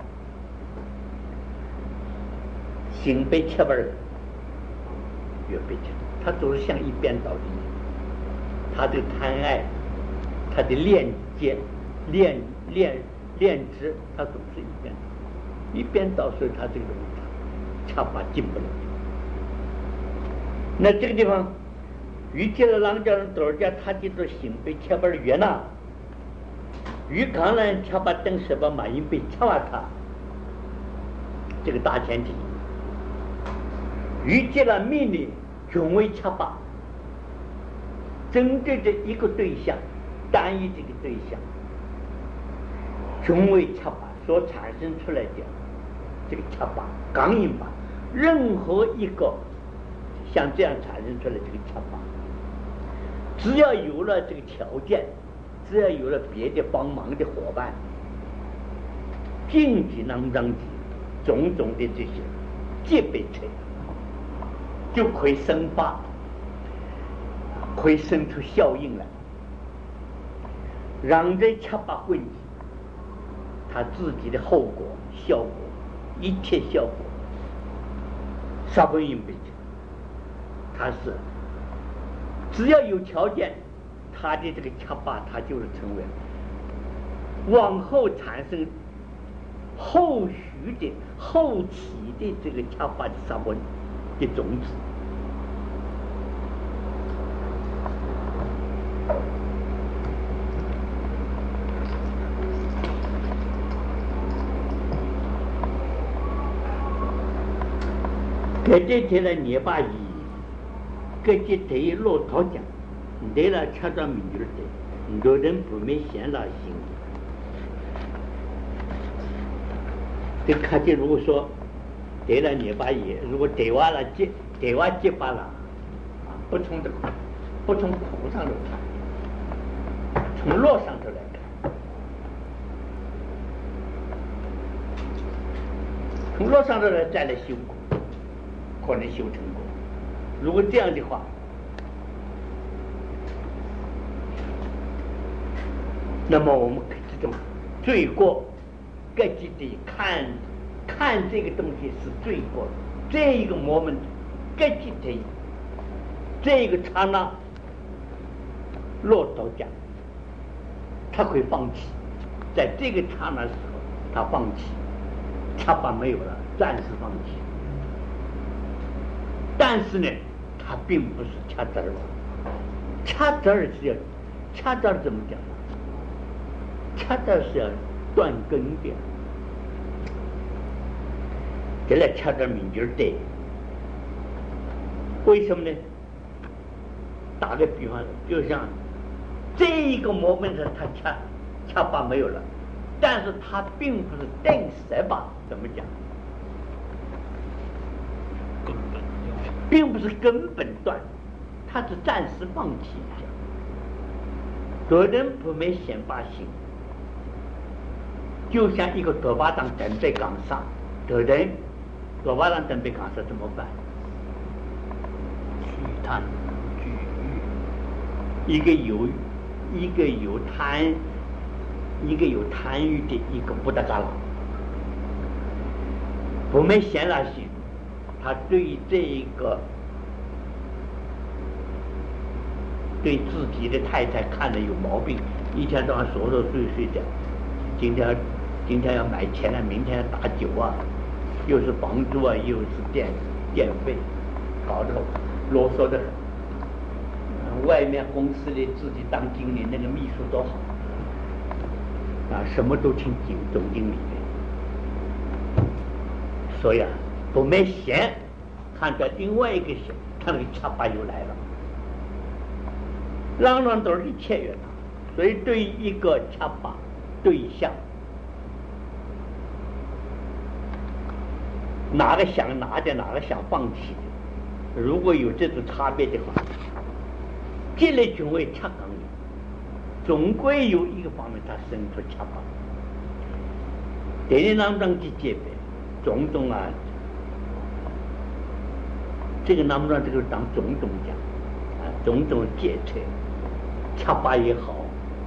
心被切半了，越被切，他总是向一边倒的。他的贪爱，他的恋结、恋执，他总是一边倒，所以他这个东西，恰把进不了。那这个地方，遇见了郎家人多少家，他这种心被切半了越呐，遇刚人恰把等什么马英被切完他，这个大前提。遇见了命令，雄为恰把。针对的一个对象，单一这个对象，雄为恰把所产生出来的这个恰把刚硬把，任何一个像这样产生出来这个恰把，只要有了这个条件，只要有了别的帮忙的伙伴，经济当中的种种的这些戒备车，就可以生发。会生出效应来，让人恰把混迹，他自己的后果、效果、一切效果，杀不应被他是只要有条件，他的这个恰把，他就是成为往后产生后续的、后起的这个恰把的杀魂的种子。给这天来捏把衣，给这天落头奖，对了，吃到米儿的，有人不没闲了心。这看见如果说对了捏把衣，如果对完了结巴了，不从口上头看，从络上头来看，从络上头来再来修过。可能修成功。如果这样的话，那么我们这种罪过，各自的看这个东西是罪过，这一个 moment， 各自的这个刹那落到讲，他会放弃，在这个刹那时候，他放弃，他把没有了，暂时放弃。但是呢，它并不是掐指儿，掐指儿是要掐指儿怎么讲呢？掐指儿是要断根的，这来掐指儿名就是对。为什么呢？打个比方，就像这一个moment它掐把没有了，但是它并不是定死把，怎么讲？并不是根本断，它是暂时放弃一下。多人不没显把心，就像一个多巴党准备岗上，多人多巴党准备岗上怎么办？去贪去欲，一个有贪欲的，一个不得干了，不没显了心。他对这一个对自己的太太看着有毛病，一天到晚琐琐碎碎的，今天要买钱了，明天要打酒啊，又是房租啊，又是电费，搞得啰嗦的很。外面公司里自己当经理，那个秘书多好啊，什么都听总经理的，所以啊。不没闲，看到另外一个闲，他那个恰把又来了，让都是切约他，所以对一个恰把对象，哪个想拿的，哪个想放弃的，如果有这种差别的话，这类就会恰刚的，总归有一个方面他生出恰把，对当中的戒备，种种啊。 这个那么这个当种种讲啊，种种阶层，恰巴也好。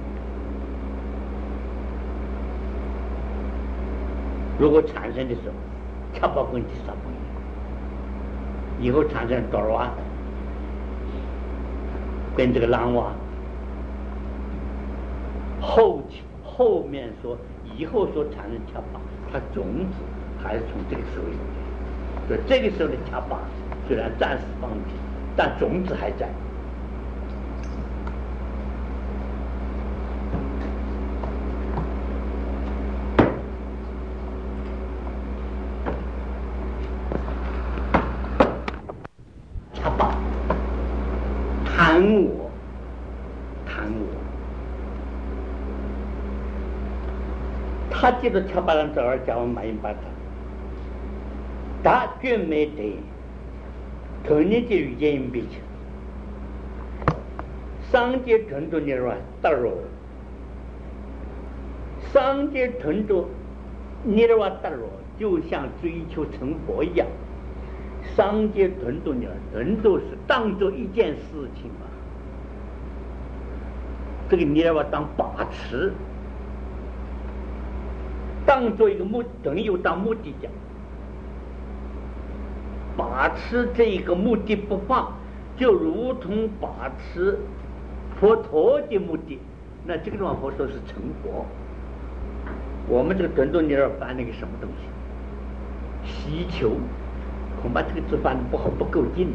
如果产生的时候，恰巴跟其啥不一样？以后产生多娃，跟这个狼娃，后面说以后所产生恰巴，它种子还是从这个时候有的。所以这个时候的恰巴虽然暂时放弃，但种子还在。恰巴贪我，他记得恰巴人这儿讲马英巴他，大卷没得，头年就遇见一笔钱，上街屯住你说大肉，上街屯住你说大肉，就像追求成佛一样，上街屯住你，屯住是当做一件事情嘛，这个你说当把持。当做一个目的，等于有当目的讲，把持这一个目的不放，就如同把持佛陀的目的，那这个地方佛说是成佛。我们这个屯住尼尔翻那个什么东西？希求，恐怕这个字翻的不好，不够劲。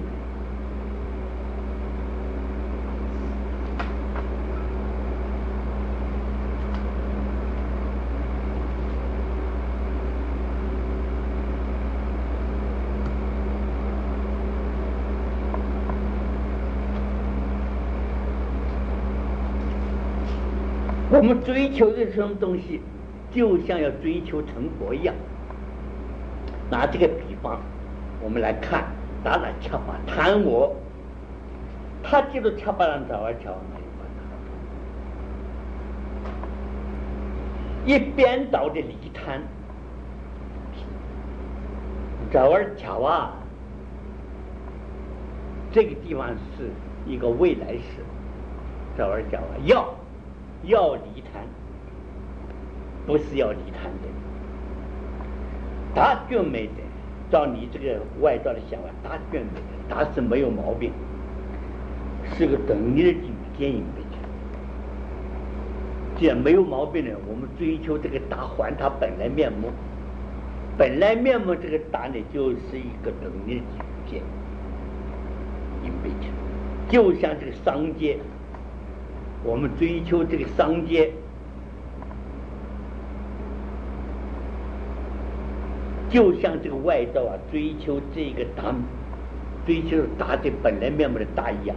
我们追求的什么东西，就像要追求成佛一样。拿这个比方，我们来看，打打恰巴贪我，他记住恰巴让找而瞧没有？一边倒的离贪，找而瞧啊，这个地方是一个未来时，找而瞧啊要离贪，不是要离贪的。大卷没的，照你这个外道的想法，大卷没的，大是没有毛病，是个等你的语见应备的。既然没有毛病呢，我们追求这个大还它本来面目，本来面目这个大呢，就是一个等你的语见应备的，就像这个商界。我们追求这个商界，就像这个外道啊，追求这个大，追求大的本来面目的大一样。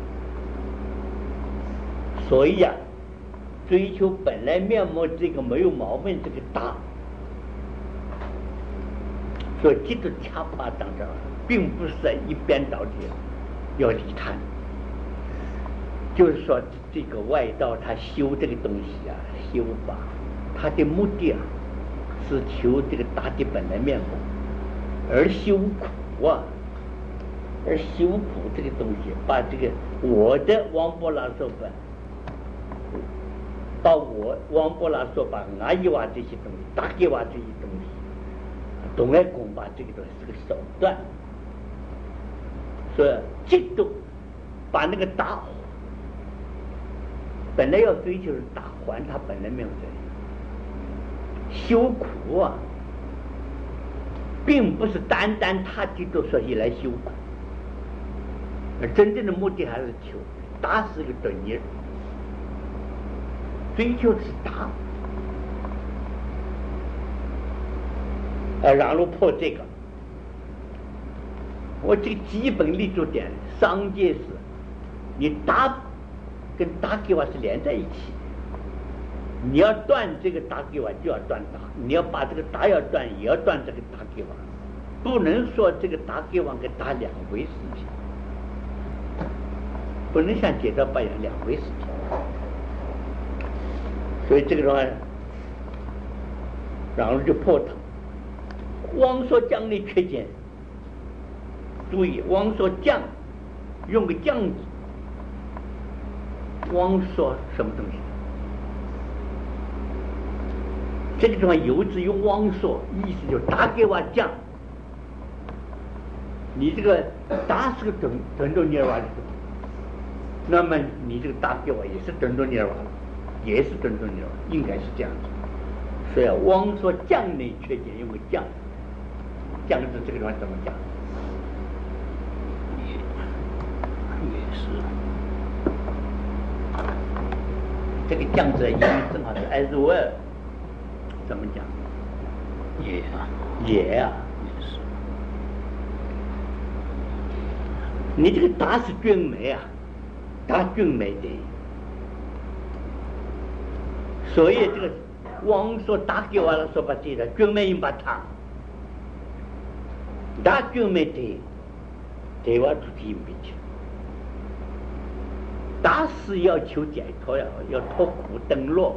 所以啊，追求本来面目这个没有毛病这个大，所以记住恰巴当中，并不是在一边倒的要离贪。就是说，这个外道他修这个东西啊，修法，他的目的啊，是求这个大的本来面目，而修苦啊，而修苦这个东西，把这个我的王波拉说法，把我王波拉说把阿伊瓦这些东西，大给瓦这些东西，懂来恐怕这个东西是个手段，所以极度把那个大。本来要追求是打还他本来面目的修苦啊，并不是单单他基督说以来修苦，而真正的目的还是求打死一个等于追求是打，然后破这个，我这个基本立足点，商界是你打。跟打给瓦是连在一起，你要断这个打给瓦就要断打，你要把这个打要断也要断这个打给瓦，不能说这个打给瓦跟打两回事情，不能像解照八样两回事情。所以这个的话，然后就破它。光说将来缺见， 注意王说降，用个降字。王说什么东西？这个地方有字用王说，意思就打给我降。你这个打是个等着捏完的，那么你这个打给我也是等着捏完了，也是等着捏完，应该是这样子。所以王说降内缺减用个降，降字这个地方怎么讲？ 也是。 这个降字的音正好是 as well， 怎么讲？ 也啊， 也啊， 也是。 你这个打是俊美啊，打俊美的，所以这个王说打给我了，说把这个俊美应把他打俊美的，对我出去没去。打是要求解脱呀，要脱苦登乐，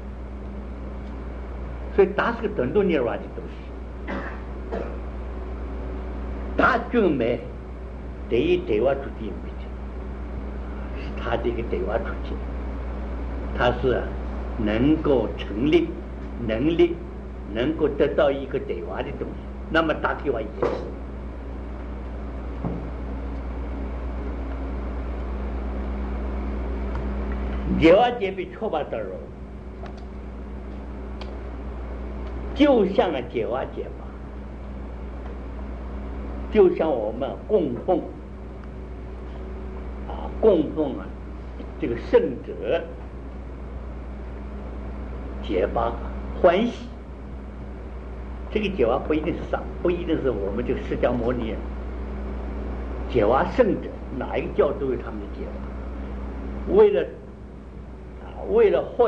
所以打是个等多年娃的东西。打俊美。对外出去没去，是他这个对外出去，他是能够成立能力，能够得到一个对外的东西，那么打对外也是。对外界被戳把得了，就像对外界吧。就像我们供奉这个圣者解发欢喜，这个解发不一定是不一定是我们这个释迦牟尼人解发圣者，哪一个教都有他们的解发，为了获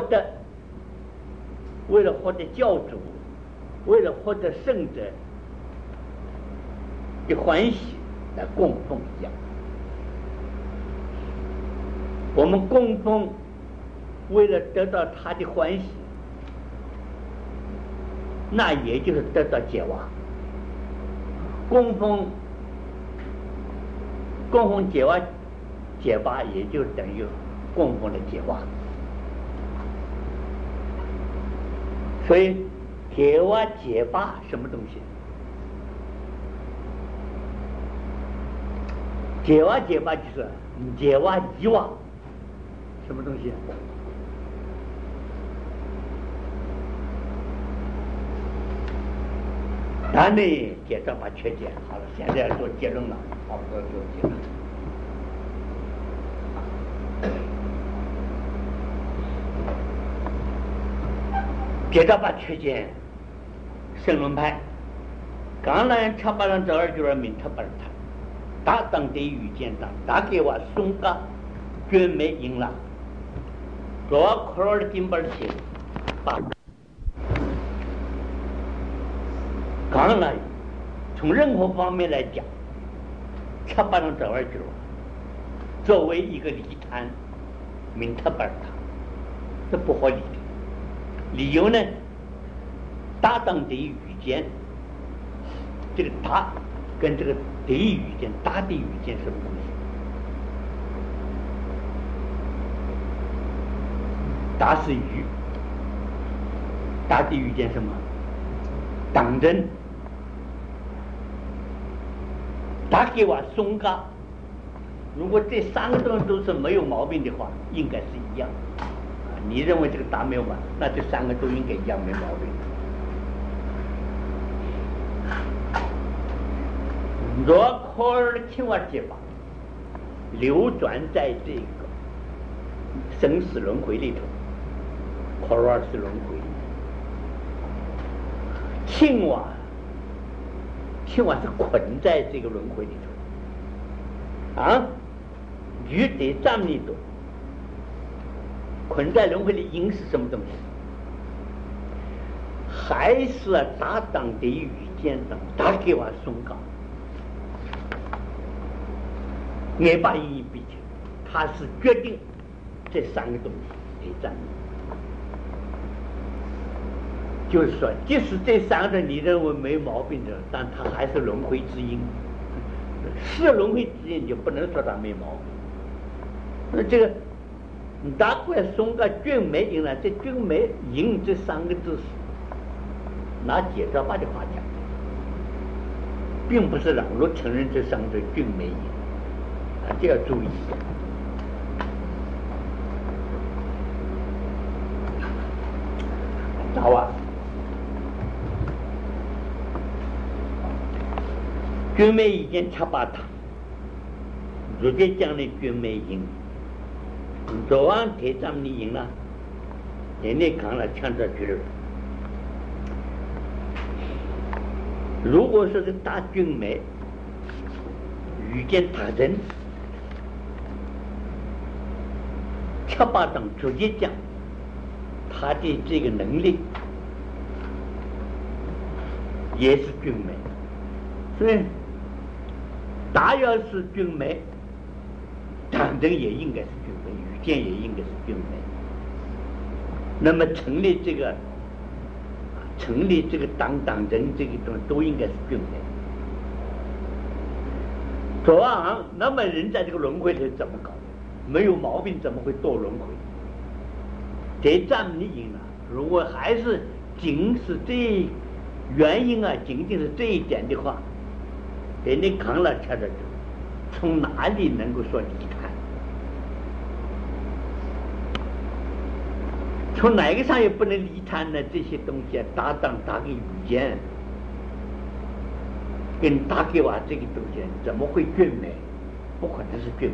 得教主，为了获得圣者的欢喜来供奉一样。我们供奉为了得到他的欢喜，那也就是得到解脱。供奉解脱解发，也就等于供奉的解脱。所以解脱解发什么东西？解脱解发就是解脱遗忘，什么东西？他呢，接着把缺减好了，现在要做结论了，差不多做结论。接着把缺减，圣论派，刚来插巴上这儿就是明插巴他。大当的遇见他，大给我送个绝美赢了，罗克尔金本钱，把刚来，从任何方面来讲，他把上这玩意儿作为一个礼摊，明他本他，这不合理的。理由呢？大当的遇见，这个大跟这个得遇见，大的遇见什么东西？大是遇，大的遇见什么？当真，大给我松嘎。如果这三个东西都是没有毛病的话，应该是一样。你认为这个大没有毛病，那这三个都应该一样没毛病。若科尔青蛙解法流转在这个生死轮回里头，科尔是轮回。青蛙是捆在这个轮回里头啊，鱼得站里头，捆在轮回里，因是什么东西？还是大当的遇见等大给我松冈。也把意义比起，他是决定这三个东西得占。就是说，即使这三个你认为没毛病的，但它还是轮回之因。 是轮回之间，就不能说它没毛病。这个大块送个俊美音了，这俊美音这三个字是拿解说法的话讲，并不是朗罗承认这三个字俊美音啊，这要注意一点。好啊，俊美已经七八堂，如今讲的俊美音。昨晚台咱们赢了，人家看了抢着去了。如果说是大军美遇见他人，七八档直接讲他的这个能力也是军美，所以大要是军美，党人也应该是军美，遇见也应该是军美。那么成立这个党人这个东西都应该是军美。左昂，那么人在这个轮回里怎么搞？没有毛病怎么会堕轮回？这站你赢了，如果还是仅是这原因啊，仅仅是这一点的话，人家扛了吃着，从哪里能够说离开？从哪个上也不能离贪呢？这些东西啊，搭档搭个语言，跟搭给我这个东西怎么会俊美？不可能是俊美。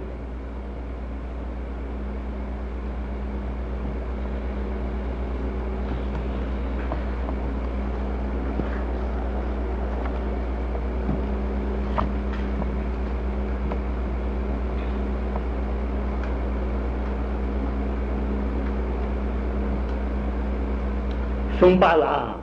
松巴郎，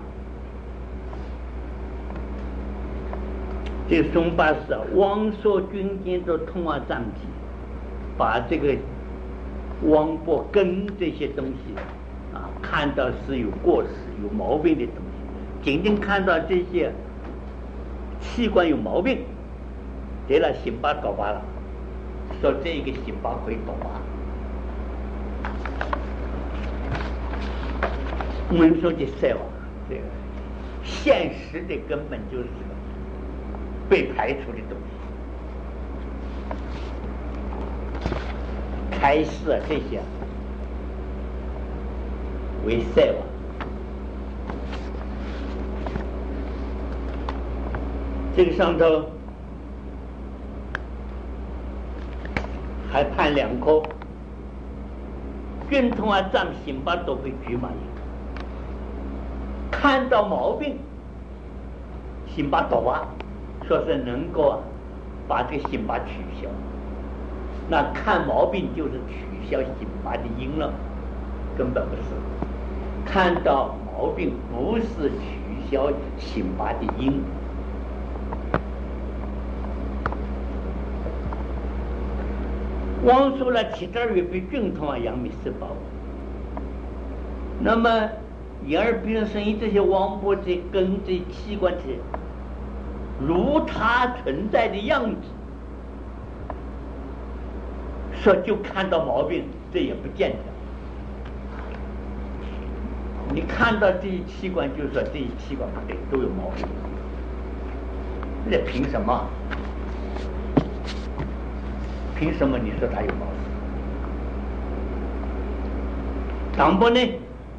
这个松巴是王朔军间的通话站体，把这个王伯根这些东西啊，看到是有过失、有毛病的东西，仅仅看到这些器官有毛病，得了刑巴搞罢了，说这个刑巴可以搞罢。我们说的赛网，这个现实的根本就是被排除的东西，开示啊这些为赛网。这个上头还判2科，军统啊占刑巴都会举马赢。看到毛病，刑巴倒啊，说是能够把这个刑巴取消，那看毛病就是取消刑巴的因了，根本不是。看到毛病不是取消刑巴的因。王说了，72月被军统啊杨米施暴，那么眼耳鼻舌身意这些王伯这跟这器官体如它存在的样子，说就看到毛病，这也不见得。你看到这些器官，就说这些器官不对，都有毛病，那凭什么？凭什么你说它有毛病？党不呢？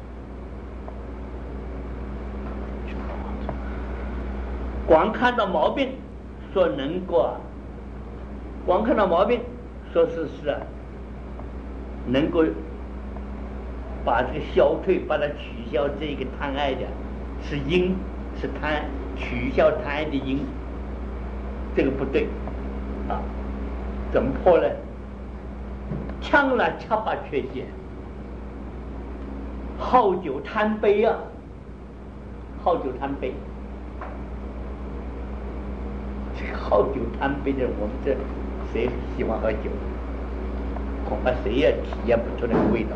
光看到毛病，说能够光看到毛病，说是能够把这个消退，把它取消这个贪爱的，是因，是贪，取消贪爱的因，这个不对啊！怎么破呢？呛了7、8缺陷，好酒贪杯啊，好酒贪杯。好酒贪杯的，我们这谁喜欢喝酒？恐怕谁也体验不出那个味道。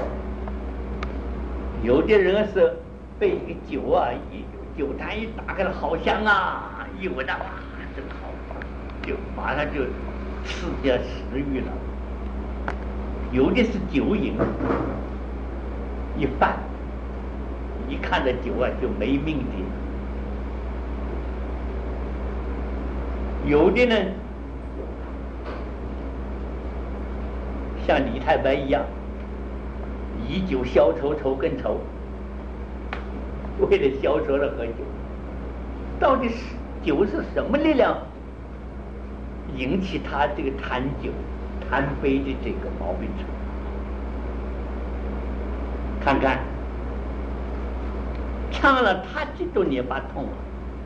有的人是被一个酒啊，酒坛一打开了，好香啊！一闻啊，哇，真好， 就马上就刺激了食欲了。有的是酒瘾，一犯，一看到酒啊就没命的。有的呢，像李太白一样，以酒消愁，愁更愁，为了消愁而喝酒。到底是酒是什么力量引起他这个贪酒、贪杯的这个毛病出？看看，呛了他几多年把痛啊！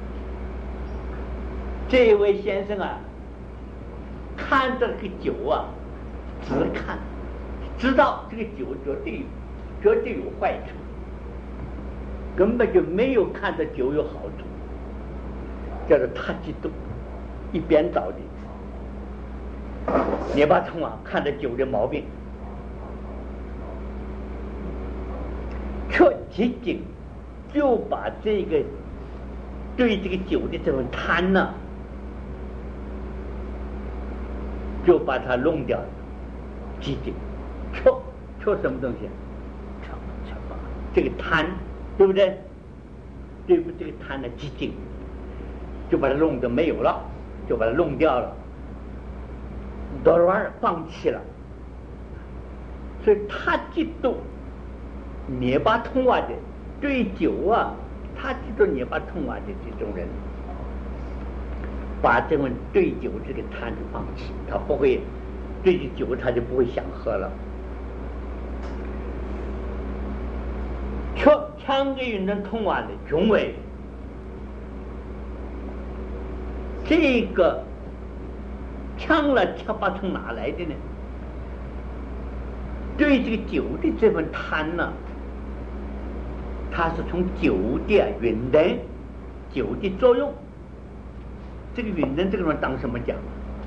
这位先生啊，看这个酒啊，只看，知道这个酒绝对有坏处，根本就没有看着酒有好处，叫做他激动，一边倒的。捏巴通啊，看着酒的毛病，却仅仅就把这个对这个酒的这种贪呢，就把它弄掉了。激进，错什么东西？强吧，这个贪，对不对？对不？这个贪的激进，就把它弄得没有了，就把它弄掉了。多尔尔放弃了，所以他嫉妒涅巴通瓦的对酒啊，他嫉妒涅巴通瓦的这种人，把这种对酒这个贪放弃，他不会对酒他就不会想喝了。却强个运动通瓦的雄伟，这个。呛了七八从哪来的呢？对这个酒的这份贪呢，它是从酒的云灯，酒的作用。这个云灯这个地方当什么讲？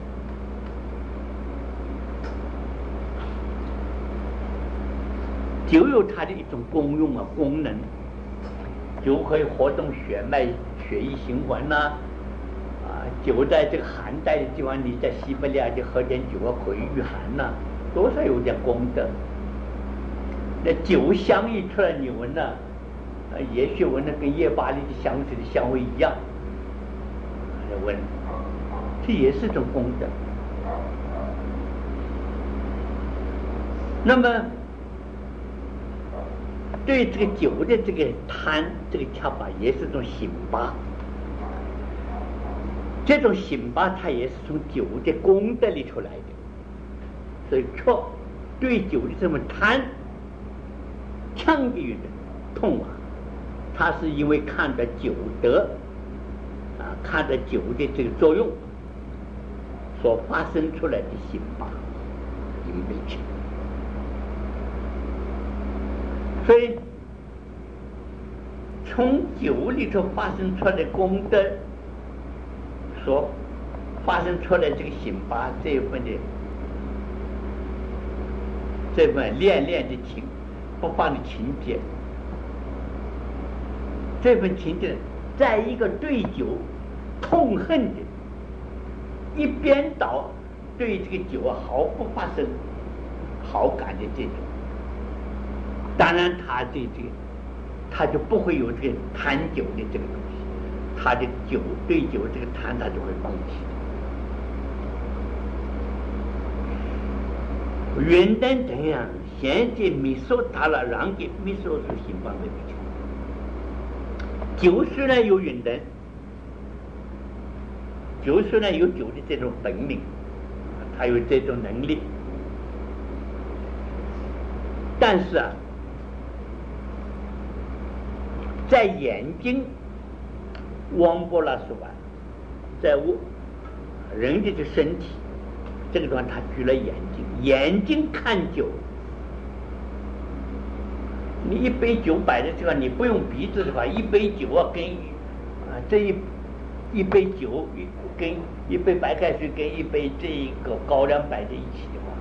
酒有它的一种功用啊，功能，酒可以活动血脉、血液循环呐。酒在这个寒带的地方，你在西伯利亚就喝点酒啊，可以御寒呐，多少有点功德。那酒香一出来，你闻呢，也许闻的跟叶巴利的香水的香味一样，闻，这也是一种功德。那么，对这个酒的这个贪，这个恰法也是一种醒巴。这种醒巴，它也是从酒的功德里出来的，所以说对酒的这么贪、强烈的痛啊，它是因为看着酒德看着酒的这个作用所发生出来的醒巴、因悲情。所以从酒里头发生出来的功德。所发生出来这个醒巴这一份恋的情，不放的情节，这份情节，在一个对酒痛恨的，一边倒对这个酒毫不发生好感的这种，当然他就不会有这个贪酒的这个东西。他的对酒这个贪，他就会放弃。原单这样，现在米索打了，让给米索是兴邦的比较。酒虽然有云灯，酒虽然有酒的这种本领，它有这种能力，但是啊，在眼睛。汪波拉说完，在人的身体这个地方，他举了眼睛，眼睛看酒。你一杯酒摆在这个，你不用鼻子的话，一杯酒啊，跟这一杯酒跟一杯白开水跟一杯这个高粱摆在一起的话，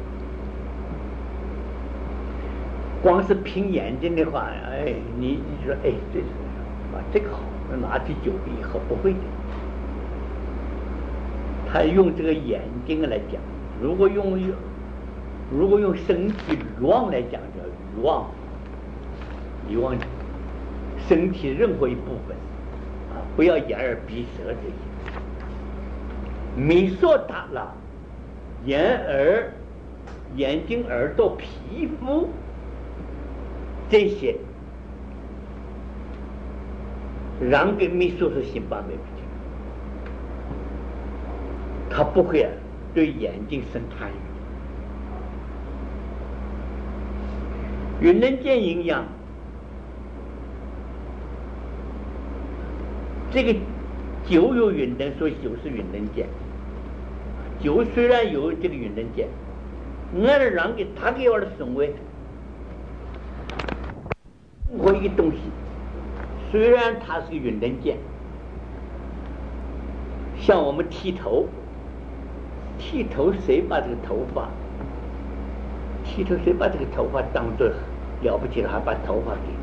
光是凭眼睛的话，你说这个好。拿起酒杯喝不会的，他他用这个眼睛来讲，如果用身体欲望来讲，叫欲望身体任何一部分啊，不要眼耳鼻舌这些。米索达拉，眼睛、耳朵、皮肤这些，让给米索是辛巴没不见，他不会对眼睛生贪欲。云能见营养，这个酒有云能，所以酒是云能见。酒虽然有这个云能见，俺是让给他给我的省位，我一个东西，虽然它是个云能见，像我们剃头，谁把这个头发当作了不起了，还把头发给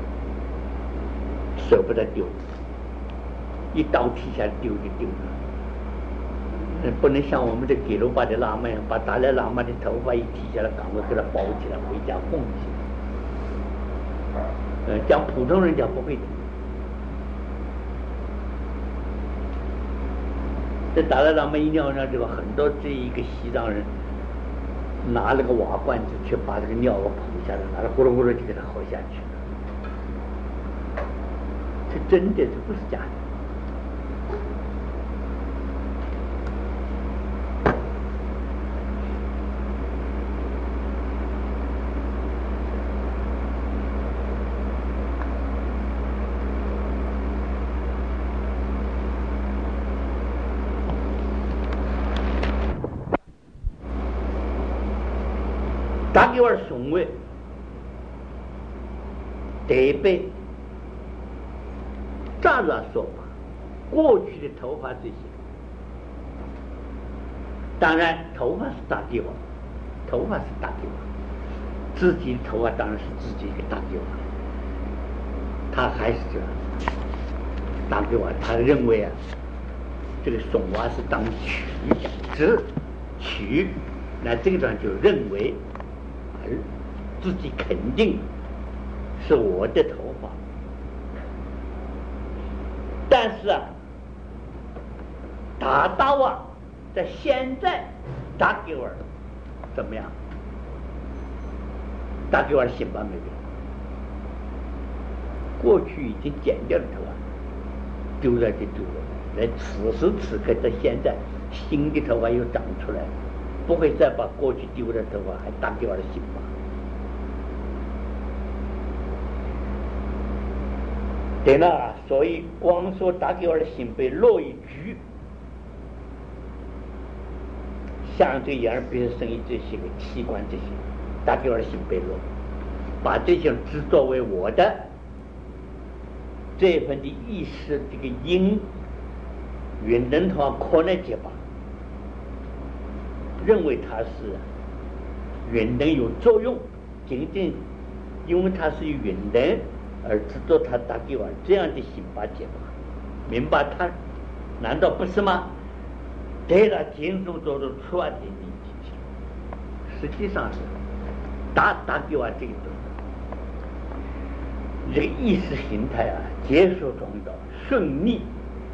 舍不得丢，一刀剃下来丢就丢了。不能像我们这给鲁巴的喇嘛一样，把达赖喇嘛的头发一剃下来，赶快给他包起来，回家供起来。讲普通人讲不会的。这达赖喇嘛一尿尿之后，很多这一个西藏人拿了个瓦罐子去把这个尿给捧下来，拿了咕噜咕噜就给他喝下去了。这真的，这不是假的。打给我的雄伟，得被乍然说法，过去的头发这些，当然头发是大地方，自己的头发当然是自己的大地方，他还是这样打给我，他认为这个松娃是当取取，那这个地方就认为自己肯定是我的头发，但是达到在现在达给我怎么样？达给我新版没变，过去已经剪掉的头发丢在这丢了，来此时此刻到现在新的头发又长出来了，不会再把过去丢的头发还打给我的新发。对了，所以光说打给我的心被落一局，像这眼耳鼻舌身意这些个器官这些，打给我的心被落，把这些只作为我的这份的意识，这个因云能头可能结巴，认为它是云能有作用，仅仅因为它是云能而制作它打给我这样的心法结巴，明白它难道不是吗？对了，经中做出出来的理解，实际上是打给我这个这个意识形态接受中的顺利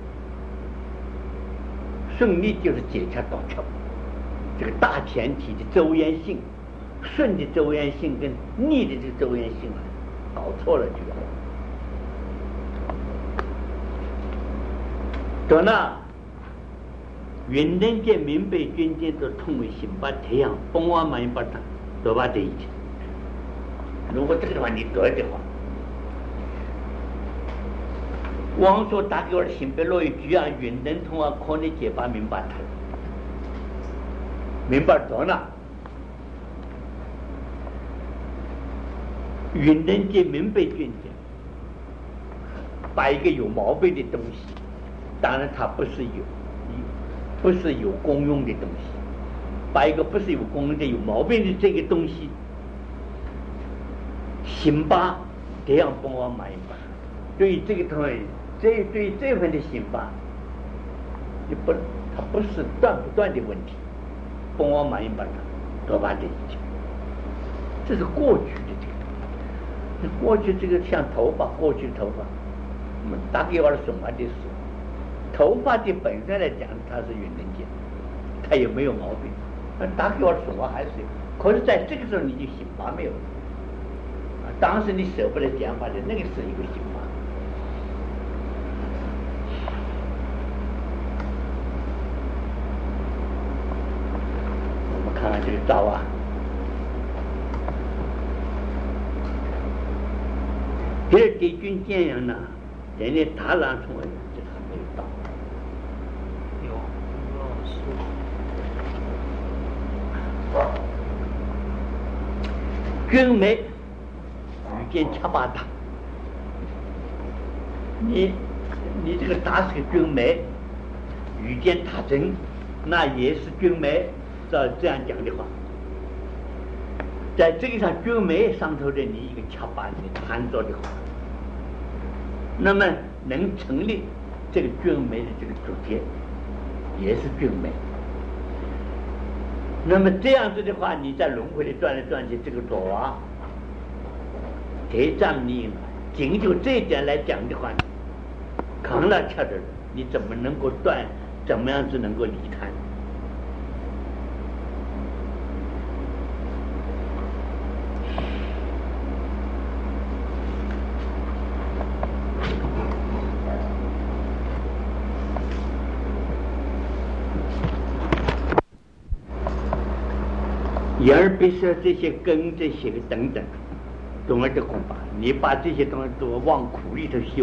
就是解掐到桥，这个大前提的周延性，顺的周延性跟逆的这个周延性搞错了就要得了。云能见明白军间都通为心把太阳崩完满把它都把这一切，如果这个地方你得的话，王说打给我的心被落一句云能通可能解把明白它，明白多了。云能见明白军间，把一个有毛病的东西，当然它不是有功用的东西，把一个不是有功用的有毛病的这个东西心巴这样帮我买一把，对于这个东西，对于这份的心巴它不是断不断的问题，帮我满意把它多把这一切，这是过去的这个。过去这个像头发，过去头发，打给我的什么的事？头发的本身来讲，它是云能见，它也没有毛病。那打给我的什么还是有？可是在这个时候你就刑罚没有了。当时你舍不得讲法的那个是一个刑罚。我们看看这个招啊。第二敌军见人呢，人家大浪冲来，这还没有到。 有军梅与见七八打，你这个打是个军梅，与见打针，那也是军梅。照这样讲的话，在这个上军梅上头的你一个七八的弹着的话，那么能成立这个军梅的这个主题，也是军梅。那么这样子的话，你在轮回里转来转去，这个左啊，这仗你仅就这一点来讲的话，扛了吃的，你怎么能够断？怎么样子能够离贪？眼而鼻舌这些根这些个等等，总而的功法，你把这些东西都往苦里头修，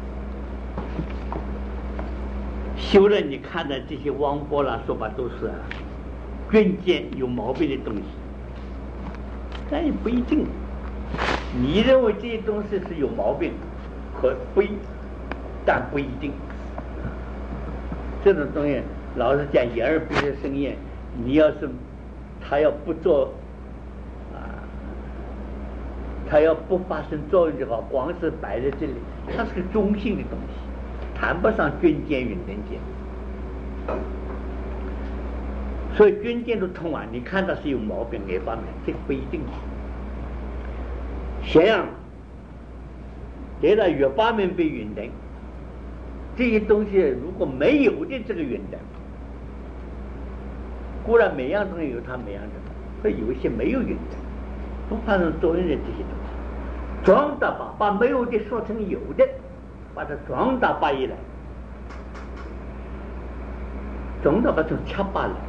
修了你看的这些汪波啦说法都是军舰有毛病的东西，但也不一定。你认为这些东西是有毛病和但不一定。这种东西老实讲，眼而鼻舌身咽，你要是他要不做他要不发生作用的话，光是摆在这里，它是个中性的东西，谈不上军舰云能见。所以军舰都通啊，你看它是有毛病哪方面，这个不一定。像得到越方面被云能，这些东西如果没有的这个云能，固然每样东西有它每样的，会有一些没有云的，不发生作用的这些东西，装大把没有的说成有的，把它装大把一来，装大把成七八来，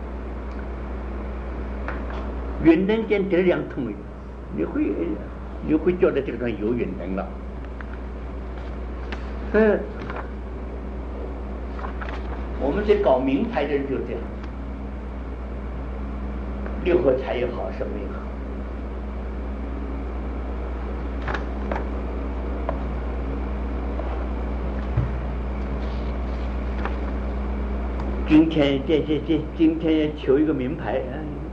云能见这样通用，你会觉得这个东西有云能了。我们这搞名牌的人就这样。六合彩也好，什么也好，今天求一个名牌，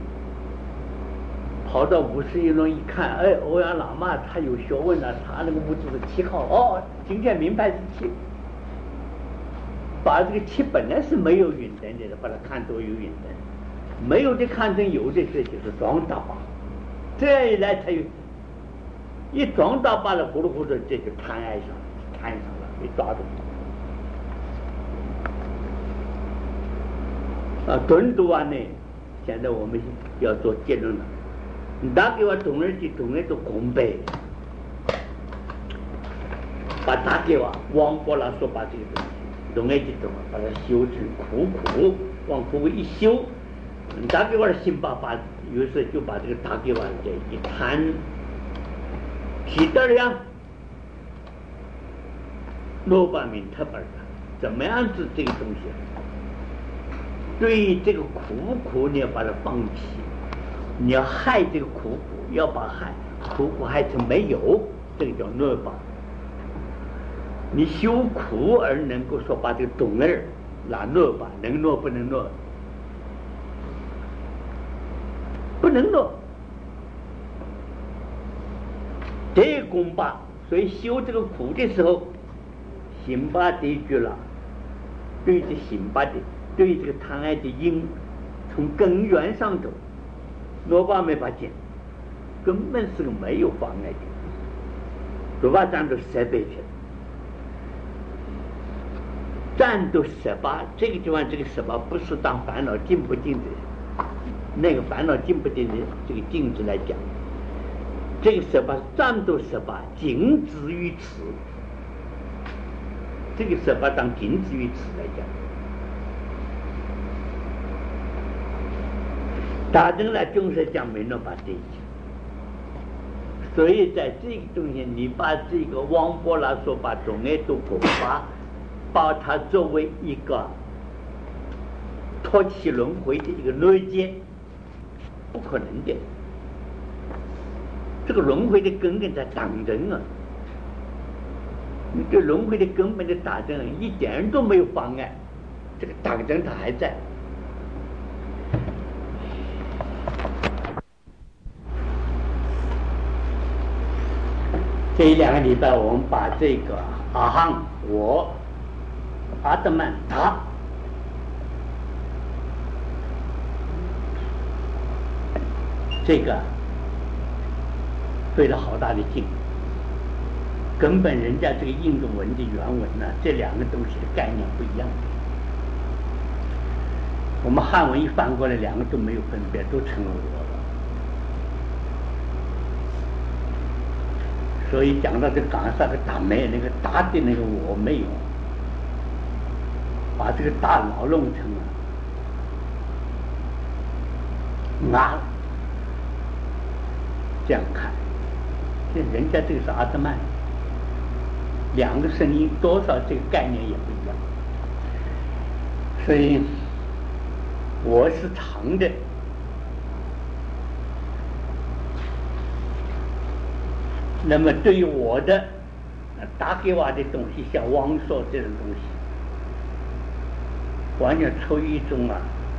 跑到51弄一看，欧阳喇嘛他有学问了，他那个屋子是7号，今天名牌是7，把这个7本来是没有云灯的，把它看作有云灯。没有的看成有的，这就是装大把。这样一来，他又一装大把了，咕噜咕噜，这就贪上了，被抓住。顿读完呢，现在我们要做结论了。你打给我懂人都空白，把打给我往过来说，把这个东西懂人就懂，把它修成苦往苦一修。打给我的心巴巴，有时就把这个打给我这一谈，提得了罗巴明特本的，怎么样子这个东西？对于这个苦你要把它放弃，你要害这个苦，要把苦害成没有，这个叫诺巴。你修苦而能够说把这个懂儿拿诺巴，能诺不能诺？不能诺，这功法，所以修这个苦的时候，心把这一句了， 对这刑罚的，对这个贪爱的因，从根源上头，罗巴没法见，根本是个没有妨碍的，罗巴战斗设备去了。战斗18这个地方，这个18不是当烦恼尽不尽的，那个烦恼尽不尽的这个尽字来讲，这个18战斗18仅止于此，这个18当仅止于此来讲，大正来就是讲没能把这一切，所以在这个东西，你把这个王波拉说把总爱都破发。把它作为一个脱弃轮回的一个逻辑，不可能的。这个轮回的根本在党人啊，你对轮回的根本的打针一点都没有妨碍，这个党人它还在。这2个礼拜，我们把这个阿汉我。阿德曼他这个费了好大的劲，根本人家这个印度文的原文呢，这2个东西的概念不一样。我们汉文一翻过来，2个都没有分别，都成了我了。所以讲到这个港上的打没那个打的那个我没有。把这个大脑弄成了啊，这样看，这人家这个是阿特曼，2个声音多少这个概念也不一样，所以我是长的，那么对于我的打给我的东西，像汪说这种东西。完全出于一种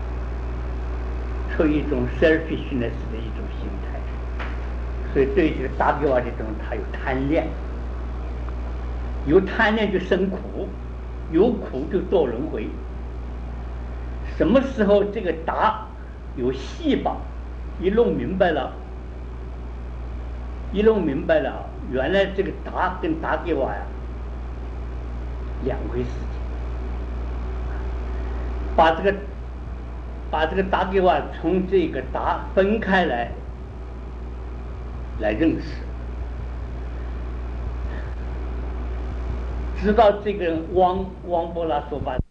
出于一种 selfishness 的一种心态，所以对这个打给我的东西，它有贪恋，有贪恋就生苦，有苦就堕轮回。什么时候这个打有细吧，一弄明白了，原来这个打跟打给我呀2回事情。把这个打给我从这个打分开来认识，知道这个汪波拉说法。